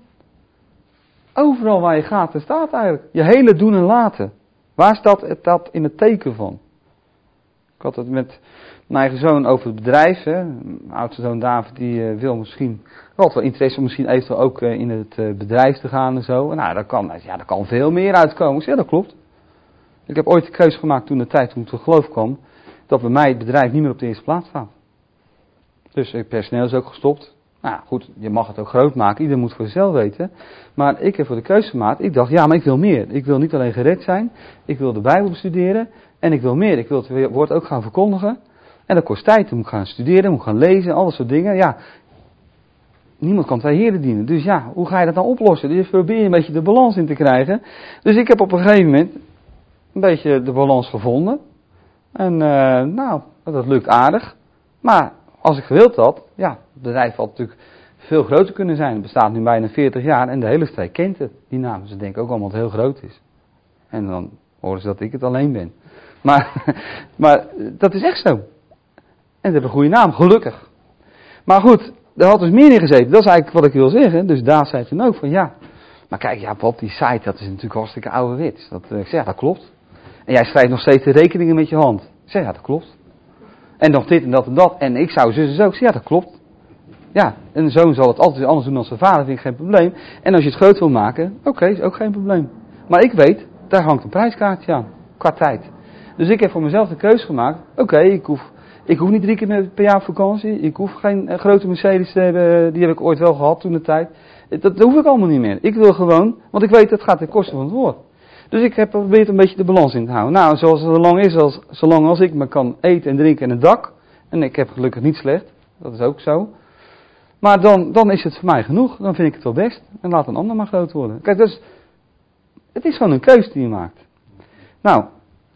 Overal waar je gaat, er staat eigenlijk. Je hele doen en laten. Waar staat dat in het teken van? Ik had het met mijn eigen zoon over het bedrijf. Hè. Mijn oudste zoon David die uh, wil misschien, wel wel interesse om misschien eventueel ook uh, in het uh, bedrijf te gaan en zo. En nou, daar kan, ja, daar kan veel meer uitkomen. Ik zeg, ja, dat klopt. Ik heb ooit de keuze gemaakt toen de tijd, toen ik tot geloof kwam, dat bij mij het bedrijf niet meer op de eerste plaats staat. Dus het personeel is ook gestopt. Nou goed, je mag het ook groot maken, iedereen moet voor zichzelf weten. Maar ik heb voor de keuze gemaakt, ik dacht, ja, maar ik wil meer. Ik wil niet alleen gered zijn, ik wil de Bijbel bestuderen en ik wil meer. Ik wil het woord ook gaan verkondigen. En dat kost tijd, ik moet gaan studeren, moet gaan lezen, al dat soort dingen. Ja, niemand kan twee heren dienen. Dus ja, hoe ga je dat nou oplossen? Dus probeer je een beetje de balans in te krijgen. Dus ik heb op een gegeven moment een beetje de balans gevonden. En uh, nou, dat lukt aardig. Maar als ik gewild had, ja, het bedrijf had natuurlijk veel groter kunnen zijn. Het bestaat nu bijna veertig jaar en de hele streek kent het. Die naam, ze denken ook allemaal dat het heel groot is. En dan horen ze dat ik het alleen ben. Maar, maar dat is echt zo. En het heeft een goede naam, gelukkig. Maar goed, er had dus meer in gezeten. Dat is eigenlijk wat ik wil zeggen. Dus daar zei toen ook van ja. Maar kijk, ja Bob, die site, dat is natuurlijk hartstikke ouderwets. Dat, ik zeg, ja, dat klopt. En jij schrijft nog steeds de rekeningen met je hand. Ik zeg, ja, dat klopt. En nog dit en dat en dat. En ik zou zus en zo. Ik zeg, ja, dat klopt. Ja, een zoon zal het altijd anders doen dan zijn vader, vind ik geen probleem. En als je het groot wil maken, oké, okay, is ook geen probleem. Maar ik weet, daar hangt een prijskaartje aan. Qua tijd. Dus ik heb voor mezelf de keuze gemaakt. Oké, okay, ik hoef... Ik hoef niet drie keer per jaar op vakantie. Ik hoef geen uh, grote Mercedes te hebben. Die heb ik ooit wel gehad toen de tijd. Dat, dat hoef ik allemaal niet meer. Ik wil gewoon, want ik weet dat gaat ten koste van het woord. Dus ik heb geprobeerd een beetje de balans in te houden. Nou, zoals het lang is, als, zolang als ik me kan eten en drinken en een dak. En ik heb gelukkig niet slecht. Dat is ook zo. Maar dan, dan is het voor mij genoeg. Dan vind ik het wel best. En laat een ander maar groot worden. Kijk, dus, het is gewoon een keuze die je maakt. Nou,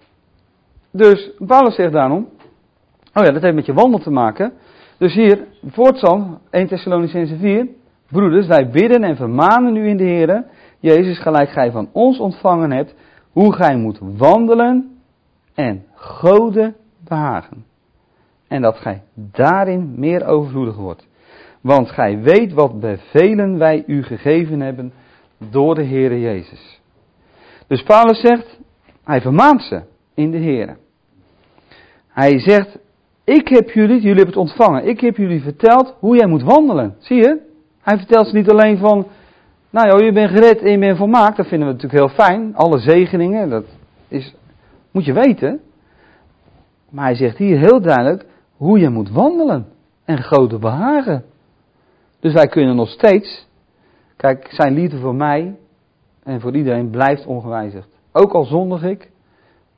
dus Paulus zegt daarom. Oh ja, dat heeft met je wandel te maken. Dus hier, voortsan, Eerste Thessalonicenzen vier. Broeders, wij bidden en vermanen u in de Heer, Jezus, gelijk gij van ons ontvangen hebt, hoe gij moet wandelen en Gode behagen. En dat gij daarin meer overvloedig wordt. Want gij weet wat bevelen wij u gegeven hebben door de Heere Jezus. Dus Paulus zegt, hij vermaant ze in de Heer. Hij zegt, ik heb jullie, jullie hebben het ontvangen, ik heb jullie verteld hoe jij moet wandelen. Zie je? Hij vertelt ze niet alleen van, nou ja, je bent gered en je bent volmaakt, dat vinden we natuurlijk heel fijn. Alle zegeningen, dat is, moet je weten. Maar hij zegt hier heel duidelijk hoe je moet wandelen en Gode behagen. Dus wij kunnen nog steeds, kijk, zijn liefde voor mij en voor iedereen blijft ongewijzigd. Ook al zondig ik,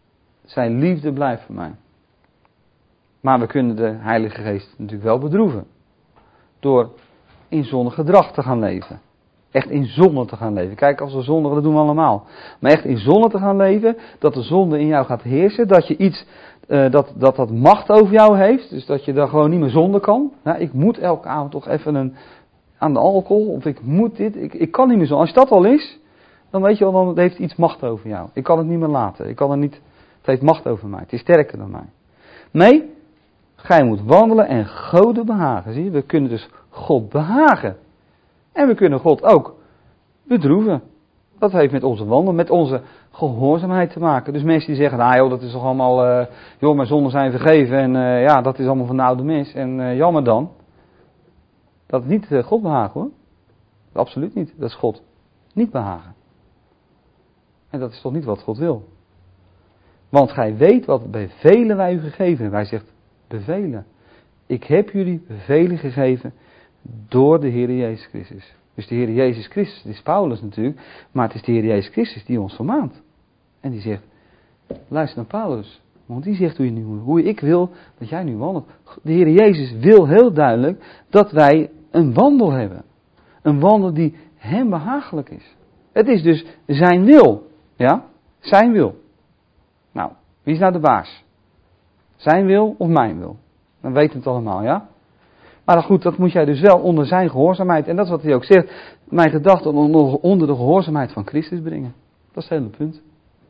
Zijn liefde blijft voor mij. Maar we kunnen de Heilige Geest natuurlijk wel bedroeven. Door in zondig gedrag te gaan leven. Echt in zonde te gaan leven. Kijk, als we zondigen, dat doen we allemaal. Maar echt in zonde te gaan leven, dat de zonde in jou gaat heersen. Dat je iets, uh, dat, dat dat macht over jou heeft. Dus dat je dan gewoon niet meer zonde kan. Nou, ik moet elke avond toch even een, aan de alcohol. Of ik moet dit. Ik, ik kan niet meer zo. Als dat al is, dan weet je wel, dan heeft iets macht over jou. Ik kan het niet meer laten. Ik kan het niet, het heeft macht over mij. Het is sterker dan mij. Nee, gij moet wandelen en Gode behagen. Zie je, we kunnen dus God behagen. En we kunnen God ook bedroeven. Dat heeft met onze wandel, met onze gehoorzaamheid te maken. Dus mensen die zeggen, nou joh, dat is toch allemaal, uh, joh, mijn zonden zijn vergeven en uh, ja, dat is allemaal van de oude mens. En uh, jammer dan. Dat is niet uh, God behagen hoor. Absoluut niet. Dat is God niet behagen. En dat is toch niet wat God wil. Want gij weet wat bevelen wij u gegeven hebben. Hij zegt, bevelen. Ik heb jullie bevelen gegeven door de Heer Jezus Christus. Dus de Heer Jezus Christus, dit is Paulus natuurlijk, maar het is de Heer Jezus Christus die ons vermaant. En die zegt, luister naar Paulus, want die zegt hoe, je nu, hoe ik wil dat jij nu wandelt. De Heer Jezus wil heel duidelijk dat wij een wandel hebben. Een wandel die hem behagelijk is. Het is dus zijn wil, ja, zijn wil. Nou, wie is nou de baas? Zijn wil of mijn wil? Dan weten we het allemaal, ja? Maar goed, dat moet jij dus wel onder zijn gehoorzaamheid. En dat is wat hij ook zegt. Mijn gedachten onder de gehoorzaamheid van Christus brengen. Dat is het hele punt.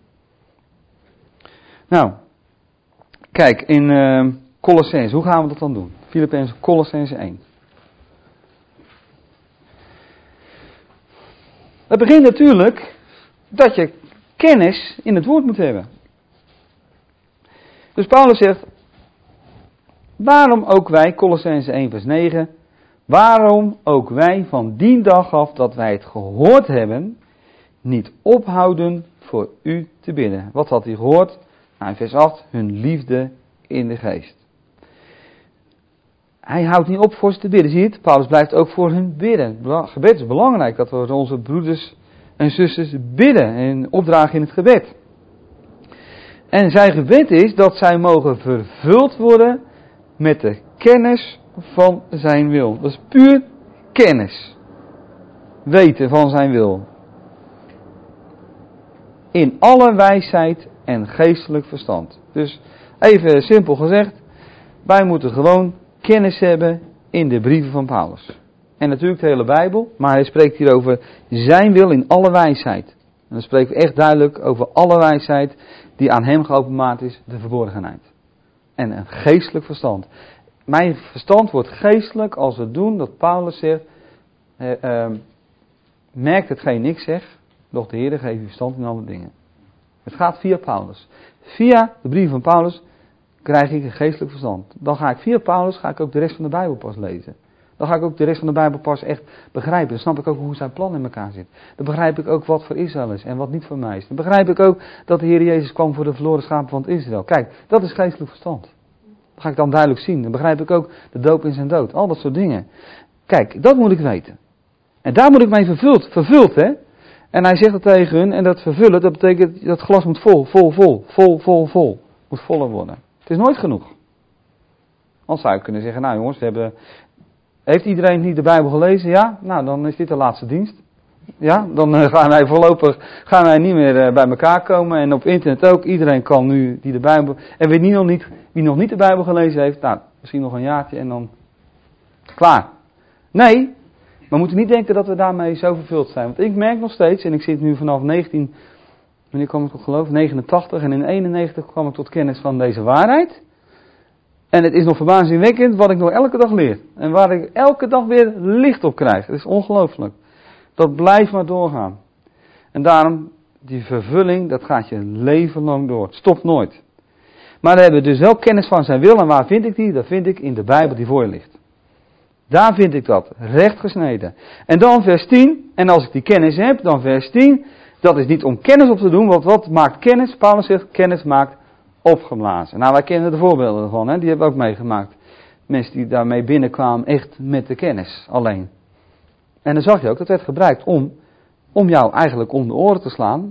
Nou, kijk, in uh, Colossense, hoe gaan we dat dan doen? Filippenzen, Colossense één. Het begint natuurlijk dat je kennis in het woord moet hebben. Dus Paulus zegt, waarom ook wij, Colossense één vers negen, waarom ook wij van die dag af dat wij het gehoord hebben, niet ophouden voor u te bidden. Wat had hij gehoord? Nou, in vers acht, hun liefde in de geest. Hij houdt niet op voor ze te bidden, zie je het? Paulus blijft ook voor hun bidden. Gebed is belangrijk, dat we onze broeders en zusters bidden en opdragen in het gebed. En zijn gebed is dat zij mogen vervuld worden met de kennis van zijn wil. Dat is puur kennis. Weten van zijn wil. In alle wijsheid en geestelijk verstand. Dus even simpel gezegd. Wij moeten gewoon kennis hebben in de brieven van Paulus. En natuurlijk de hele Bijbel. Maar hij spreekt hier over zijn wil in alle wijsheid. En dan spreken we echt duidelijk over alle wijsheid die aan hem geopenbaard is. De verborgenheid. En een geestelijk verstand. Mijn verstand wordt geestelijk als we doen dat Paulus zegt, eh, eh, merkt hetgeen ik zeg, doch de Heer geeft u verstand in alle dingen. Het gaat via Paulus. Via de brief van Paulus krijg ik een geestelijk verstand. Dan ga ik via Paulus ga ik ook de rest van de Bijbel pas lezen. Dan ga ik ook de rest van de Bijbel pas echt begrijpen. Dan snap ik ook hoe zijn plan in elkaar zit. Dan begrijp ik ook wat voor Israël is en wat niet voor mij is. Dan begrijp ik ook dat de Heer Jezus kwam voor de verloren schapen van Israël. Kijk, dat is geestelijk verstand. Dat ga ik dan duidelijk zien. Dan begrijp ik ook de doop in zijn dood. Al dat soort dingen. Kijk, dat moet ik weten. En daar moet ik mee vervuld. Vervuld, hè. En hij zegt het tegen hun. En dat vervullen, dat betekent dat glas moet vol, vol, vol. Vol, vol, vol. Moet voller worden. Het is nooit genoeg. Anders zou je kunnen zeggen, nou jongens, we hebben... Heeft iedereen niet de Bijbel gelezen? Ja? Nou, dan is dit de laatste dienst. Ja, dan uh, gaan wij voorlopig gaan wij niet meer uh, bij elkaar komen. En op internet ook. Iedereen kan nu die de Bijbel... En wie, niet, nog niet, wie nog niet de Bijbel gelezen heeft, nou, misschien nog een jaartje en dan... Klaar. Nee, we moeten niet denken dat we daarmee zo vervuld zijn. Want ik merk nog steeds, en ik zit nu vanaf negentien... Wanneer kwam ik tot geloof? negenentachtig. En in eenennegentig kwam ik tot kennis van deze waarheid. En het is nog verbazingwekkend wat ik nog elke dag leer. En waar ik elke dag weer licht op krijg. Het is ongelooflijk. Dat blijft maar doorgaan. En daarom, die vervulling, dat gaat je leven lang door. Het stopt nooit. Maar we hebben dus wel kennis van zijn wil. En waar vind ik die? Dat vind ik in de Bijbel die voor je ligt. Daar vind ik dat. Recht gesneden. En dan vers tien. En als ik die kennis heb, dan vers tien. Dat is niet om kennis op te doen. Want wat maakt kennis? Paulus zegt, kennis maakt opgeblazen. Nou, wij kennen de voorbeelden ervan. Hè? Die hebben we ook meegemaakt. Mensen die daarmee binnenkwamen, echt met de kennis alleen. En dan zag je ook, dat werd gebruikt om, om jou eigenlijk om de oren te slaan.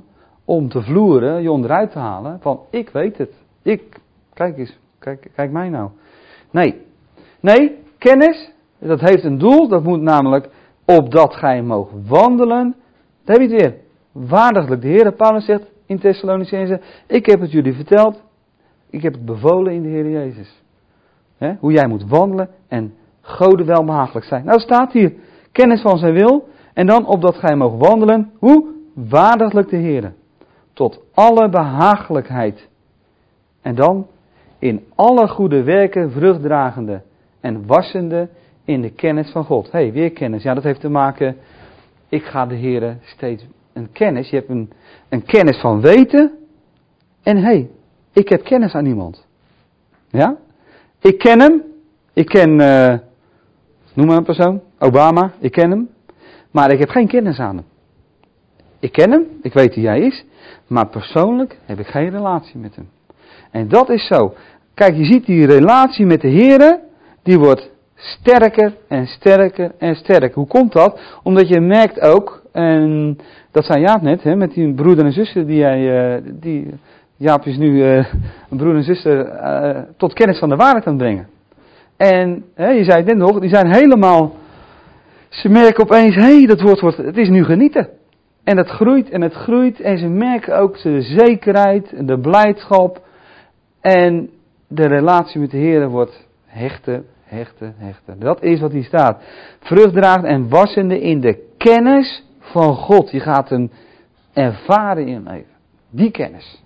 om te vloeren, je onderuit te halen van ik weet het. Ik, kijk eens, kijk, kijk mij nou. Nee, nee, kennis, dat heeft een doel, dat moet namelijk opdat gij moogt wandelen. Daar heb je het weer. Waardiglijk de Heer. Paulus zegt in Thessalonicenzen, ik heb het jullie verteld, ik heb het bevolen in de Heer Jezus. He, hoe jij moet wandelen en Gode welbehagelijk zijn. Nou staat hier, kennis van zijn wil, en dan opdat gij moogt wandelen, hoe? Waardiglijk de Heer. Tot alle behagelijkheid. En dan in alle goede werken vruchtdragende en wassende in de kennis van God. Hé, hey, weer kennis. Ja, dat heeft te maken, ik ga de Heer steeds een kennis. Je hebt een, een kennis van weten. En hé, hey, ik heb kennis aan iemand. Ja? Ik ken hem. Ik ken, uh, noem maar een persoon, Obama. Ik ken hem. Maar ik heb geen kennis aan hem. Ik ken hem. Ik weet wie hij is. Maar persoonlijk heb ik geen relatie met hem. En dat is zo. Kijk, je ziet die relatie met de Heer, die wordt sterker en sterker en sterker. Hoe komt dat? Omdat je merkt ook, en dat zei Jaap net, hè, met die broeder en zuster die jij, uh, die, Jaap is nu uh, een broeder en zuster uh, tot kennis van de waarheid aan het brengen. En hè, je zei het net nog, die zijn helemaal, ze merken opeens, hé, hey, dat woord wordt, het is nu genieten. En het groeit en het groeit en ze merken ook de zekerheid en de blijdschap en de relatie met de Heer wordt hechter, hechter, hechter. Dat is wat hier staat. Vruchtdragend en wassende in de kennis van God. Je gaat hem ervaren in je leven. Die kennis.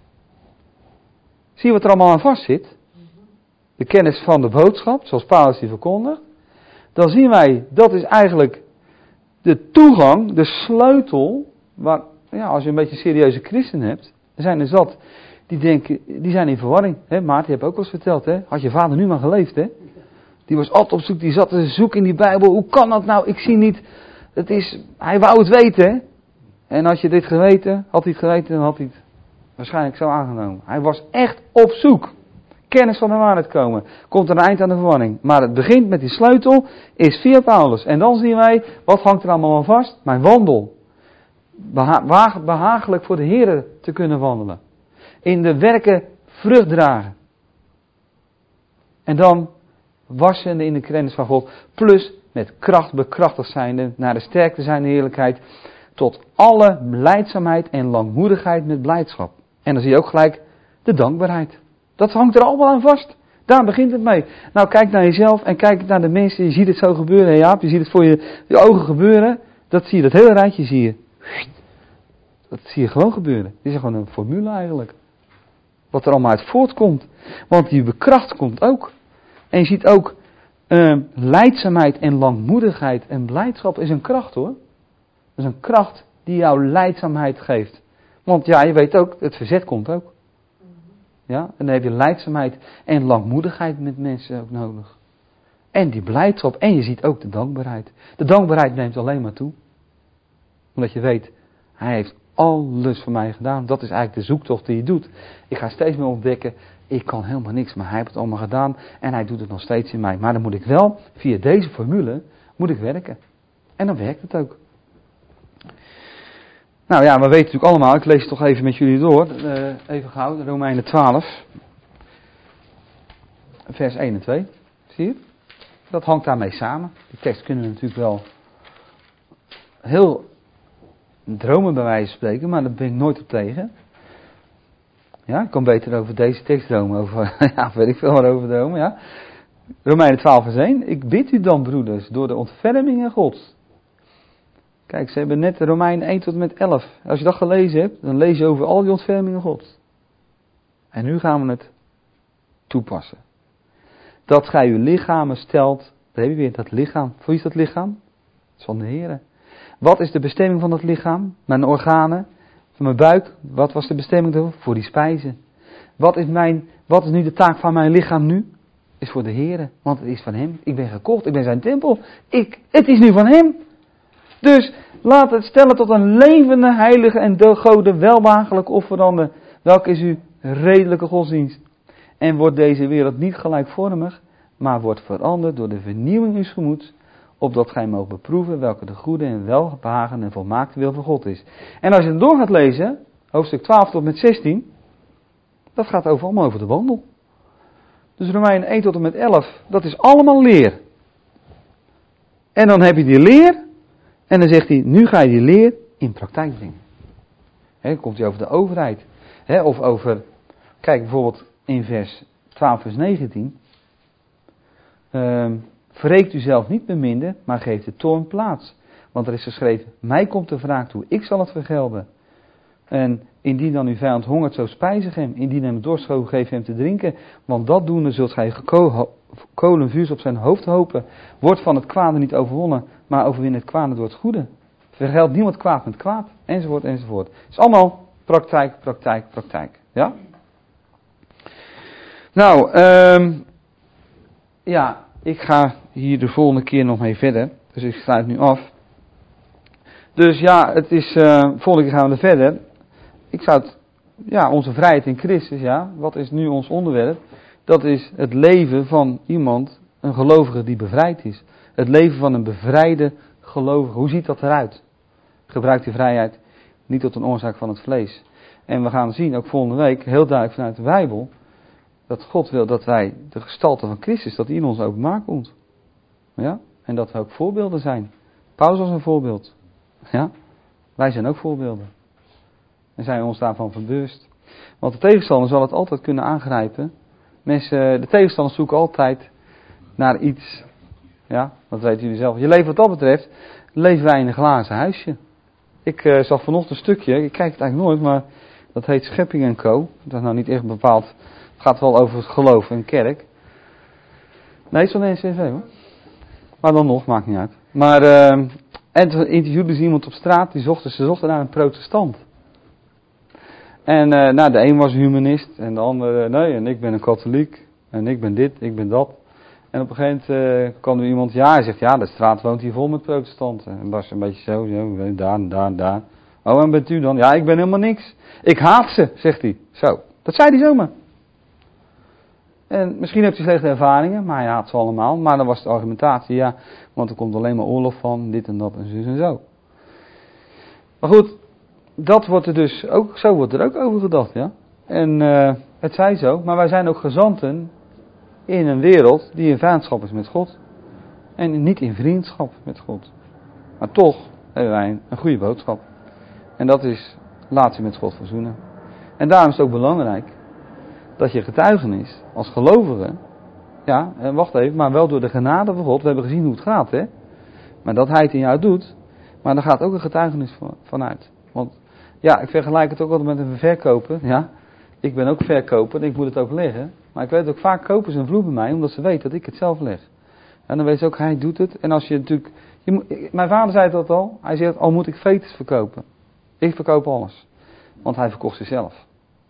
Zie je wat er allemaal aan vast zit? De kennis van de boodschap, zoals Paulus die verkondigt. Dan zien wij, dat is eigenlijk de toegang, de sleutel. Waar, ja, als je een beetje een serieuze christen hebt, er zijn er zat die denken, die zijn in verwarring. Hè, Maarten, je hebt ook wel eens verteld, hè? Had je vader nu maar geleefd, hè? Die was altijd op zoek, die zat te zoeken in die Bijbel. Hoe kan dat nou? Ik zie niet. Het is, hij wou het weten, hè? En als je dit geweten, had hij het geweten, dan had hij het waarschijnlijk zo aangenomen. Hij was echt op zoek. Kennis van de waarheid komen. Komt er een eind aan de verwarring. Maar het begint met die sleutel, is via Paulus. En dan zien wij, wat hangt er allemaal aan vast? Mijn wandel. Beha- behagelijk voor de Heer te kunnen wandelen. In de werken vrucht dragen. En dan wassende in de kennis van God. Plus met kracht bekrachtigd zijnde naar de sterkte zijnde heerlijkheid. Tot alle lijdzaamheid en langmoedigheid met blijdschap. En dan zie je ook gelijk de dankbaarheid. Dat hangt er allemaal aan vast. Daar begint het mee. Nou, kijk naar jezelf en kijk naar de mensen. Je ziet het zo gebeuren, hè Jaap. Je ziet het voor je, je ogen gebeuren. Dat zie je, dat hele rijtje zie je. Dat zie je gewoon gebeuren. Dit is gewoon een formule eigenlijk. Wat er allemaal uit voortkomt. Want die bekracht komt ook. En je ziet ook uh, lijdzaamheid en langmoedigheid en blijdschap is een kracht hoor. Dat is een kracht die jou lijdzaamheid geeft. Want ja, je weet ook, het verzet komt ook. Ja, en dan heb je lijdzaamheid en langmoedigheid met mensen ook nodig. En die blijdschap. En je ziet ook de dankbaarheid. De dankbaarheid neemt alleen maar toe. Omdat je weet, hij heeft alles voor mij gedaan. Dat is eigenlijk de zoektocht die je doet. Ik ga steeds meer ontdekken, ik kan helemaal niks, maar hij heeft het allemaal gedaan. En hij doet het nog steeds in mij. Maar dan moet ik wel, via deze formule, moet ik werken. En dan werkt het ook. Nou ja, we weten natuurlijk allemaal, ik lees het toch even met jullie door. Uh, even gauw, Romeinen twaalf. Vers één en twee. Zie je? Dat hangt daarmee samen. Die tekst kunnen we natuurlijk wel heel dromen bij wijze van spreken, maar daar ben ik nooit op tegen. Ja, ik kan beter over deze tekst dromen, over, ja, weet ik veel waarover dromen, ja. Romeinen twaalf vers één. Ik bid u dan, broeders, door de ontfermingen Gods. Kijk, ze hebben net Romeinen één tot en met elf. Als je dat gelezen hebt, dan lees je over al die ontfermingen Gods. En nu gaan we het toepassen. Dat gij uw lichamen stelt, daar heb je weer dat lichaam. Voor wie is dat lichaam? Dat is van de Heer. Wat is de bestemming van dat lichaam? Mijn organen, van mijn buik. Wat was de bestemming daarvoor? Voor die spijzen. Wat is, mijn, wat is nu de taak van mijn lichaam nu? Is voor de Heer. Want het is van Hem. Ik ben gekocht. Ik ben zijn tempel. Ik, het is nu van Hem. Dus laat het stellen tot een levende, heilige en de Gode welbehagelijk offerande. Welke is uw redelijke godsdienst? En wordt deze wereld niet gelijkvormig, maar wordt veranderd door de vernieuwing uws gemoeds, opdat gij moogt beproeven welke de goede en welbehagen en volmaakte wil van God is. En als je het door gaat lezen, hoofdstuk twaalf tot en met zestien, dat gaat over, allemaal over de wandel. Dus Romeinen één tot en met elf, dat is allemaal leer. En dan heb je die leer, en dan zegt hij, nu ga je die leer in praktijk brengen. He, dan komt hij over de overheid. He, of over, kijk bijvoorbeeld in vers twaalf, vers negentien. Um, Verreekt u zelf niet beminde, maar geeft de toorn plaats. Want er is geschreven, mij komt de wraak toe, ik zal het vergelden. En indien dan uw vijand hongert, zo spijzig hem. Indien hem dorst, zo geef hem te drinken. Want dat doende zult gij kolen vuurs op zijn hoofd hopen. Wordt van het kwade niet overwonnen, maar overwin het kwade door het goede. Vergeldt niemand kwaad met kwaad, enzovoort, enzovoort. Het is allemaal praktijk, praktijk, praktijk. Ja? Nou, um, ja, ik ga hier de volgende keer nog mee verder. Dus ik sluit nu af. Dus ja, het is, uh, volgende keer gaan we er verder. Ik zou het, ja, onze vrijheid in Christus, ja, wat is nu ons onderwerp? Dat is het leven van iemand, een gelovige die bevrijd is. Het leven van een bevrijde gelovige. Hoe ziet dat eruit? Gebruik die vrijheid niet tot een oorzaak van het vlees. En we gaan zien, ook volgende week, heel duidelijk vanuit de Bijbel, dat God wil dat wij de gestalte van Christus, dat die in ons openbaar komt. Ja? En dat we ook voorbeelden zijn. Paulus was een voorbeeld. Ja? Wij zijn ook voorbeelden. En zijn we ons daarvan bewust. Want de tegenstander zal het altijd kunnen aangrijpen. Mensen, de tegenstanders zoeken altijd naar iets. Ja, dat weten jullie zelf. Je leven wat dat betreft, leven wij in een glazen huisje. Ik uh, zag vanochtend een stukje, ik kijk het eigenlijk nooit, maar dat heet Schepping en Co. Dat is nou niet echt bepaald, het gaat wel over het geloof en kerk. Nee, het is wel een N C V hoor. Maar dan nog, maakt niet uit. Maar, uh, en toen interviewde ze iemand op straat, die zocht, ze zochten naar een protestant. En uh, nou, de een was een humanist en de andere, nee, en ik ben een katholiek. En ik ben dit, ik ben dat. En op een gegeven moment uh, kwam er iemand, ja, hij zegt, ja, de straat woont hier vol met protestanten. En dat is een beetje zo, zo, daar, daar, daar. Oh, en bent u dan? Ja, ik ben helemaal niks. Ik haat ze, zegt hij. Zo, dat zei hij zomaar. En misschien heeft hij slechte ervaringen, maar hij haat ze allemaal. Maar dan was de argumentatie, ja, want er komt alleen maar oorlog van, dit en dat en zo en zo. Maar goed, dat wordt er dus ook, zo wordt er ook over gedacht, ja. En uh, het zij zo, maar wij zijn ook gezanten in een wereld die in vijandschap is met God. En niet in vriendschap met God. Maar toch hebben wij een goede boodschap. En dat is, laat je met God verzoenen. En daarom is het ook belangrijk dat je getuigenis als gelovige, ja, en wacht even, maar wel door de genade van God, we hebben gezien hoe het gaat, hè. Maar dat hij het in jou doet, maar daar gaat ook een getuigenis vanuit. Want, ja, ik vergelijk het ook altijd met een verkoper, ja. Ik ben ook verkoper en ik moet het ook leggen. Maar ik weet ook, vaak kopen ze een vloer bij mij, omdat ze weten dat ik het zelf leg. En dan weet ze ook, hij doet het. En als je natuurlijk, je moet, mijn vader zei dat al, hij zegt, al moet ik veters verkopen. Ik verkoop alles. Want hij verkocht zichzelf.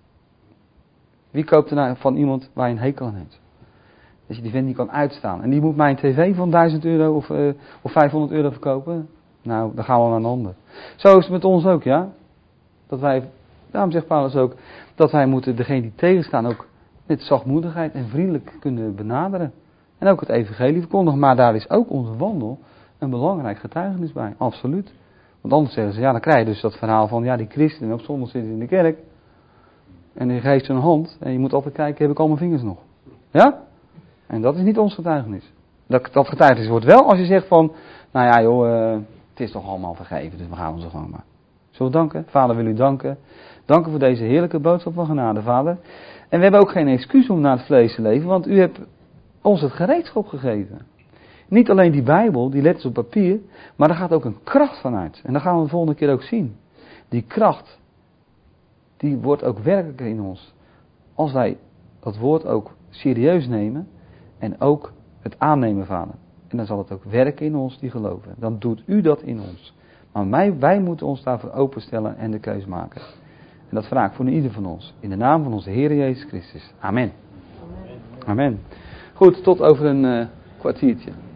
Wie koopt er nou van iemand waar je een hekel aan hebt? Dat je die vent niet kan uitstaan. En die moet mij een tv van duizend euro of, uh, of vijfhonderd euro verkopen. Nou, dan gaan we naar een ander. Zo is het met ons ook, ja. Dat wij, daarom zegt Paulus ook, dat wij moeten degene die tegenstaan ook met zachtmoedigheid en vriendelijk kunnen benaderen. En ook het evangelie verkondigen. Maar daar is ook onze wandel een belangrijk getuigenis bij. Absoluut. Want anders zeggen ze, ja, dan krijg je dus dat verhaal van, ja, die christenen op zondag zitten in de kerk. En die geeft ze een hand. En je moet altijd kijken, heb ik al mijn vingers nog? Ja? En dat is niet ons getuigenis. Dat, dat getuigenis wordt wel als je zegt van, nou ja joh, uh, het is toch allemaal vergeven, dus we gaan ons er gewoon maar. Zullen we danken? Vader, wil u danken. Danken voor deze heerlijke boodschap van genade, Vader. En we hebben ook geen excuus om naar het vlees te leven, want u hebt ons het gereedschap gegeven. Niet alleen die Bijbel, die letters op papier, maar er gaat ook een kracht vanuit. En dat gaan we de volgende keer ook zien. Die kracht, die wordt ook werkelijk in ons. Als wij dat woord ook serieus nemen en ook het aannemen, Vader. En dan zal het ook werken in ons die geloven. Dan doet u dat in ons. Maar wij, wij moeten ons daarvoor openstellen en de keus maken. En dat vraag ik voor ieder van ons. In de naam van onze Heer Jezus Christus. Amen. Amen. Amen. Goed, tot over een uh, kwartiertje.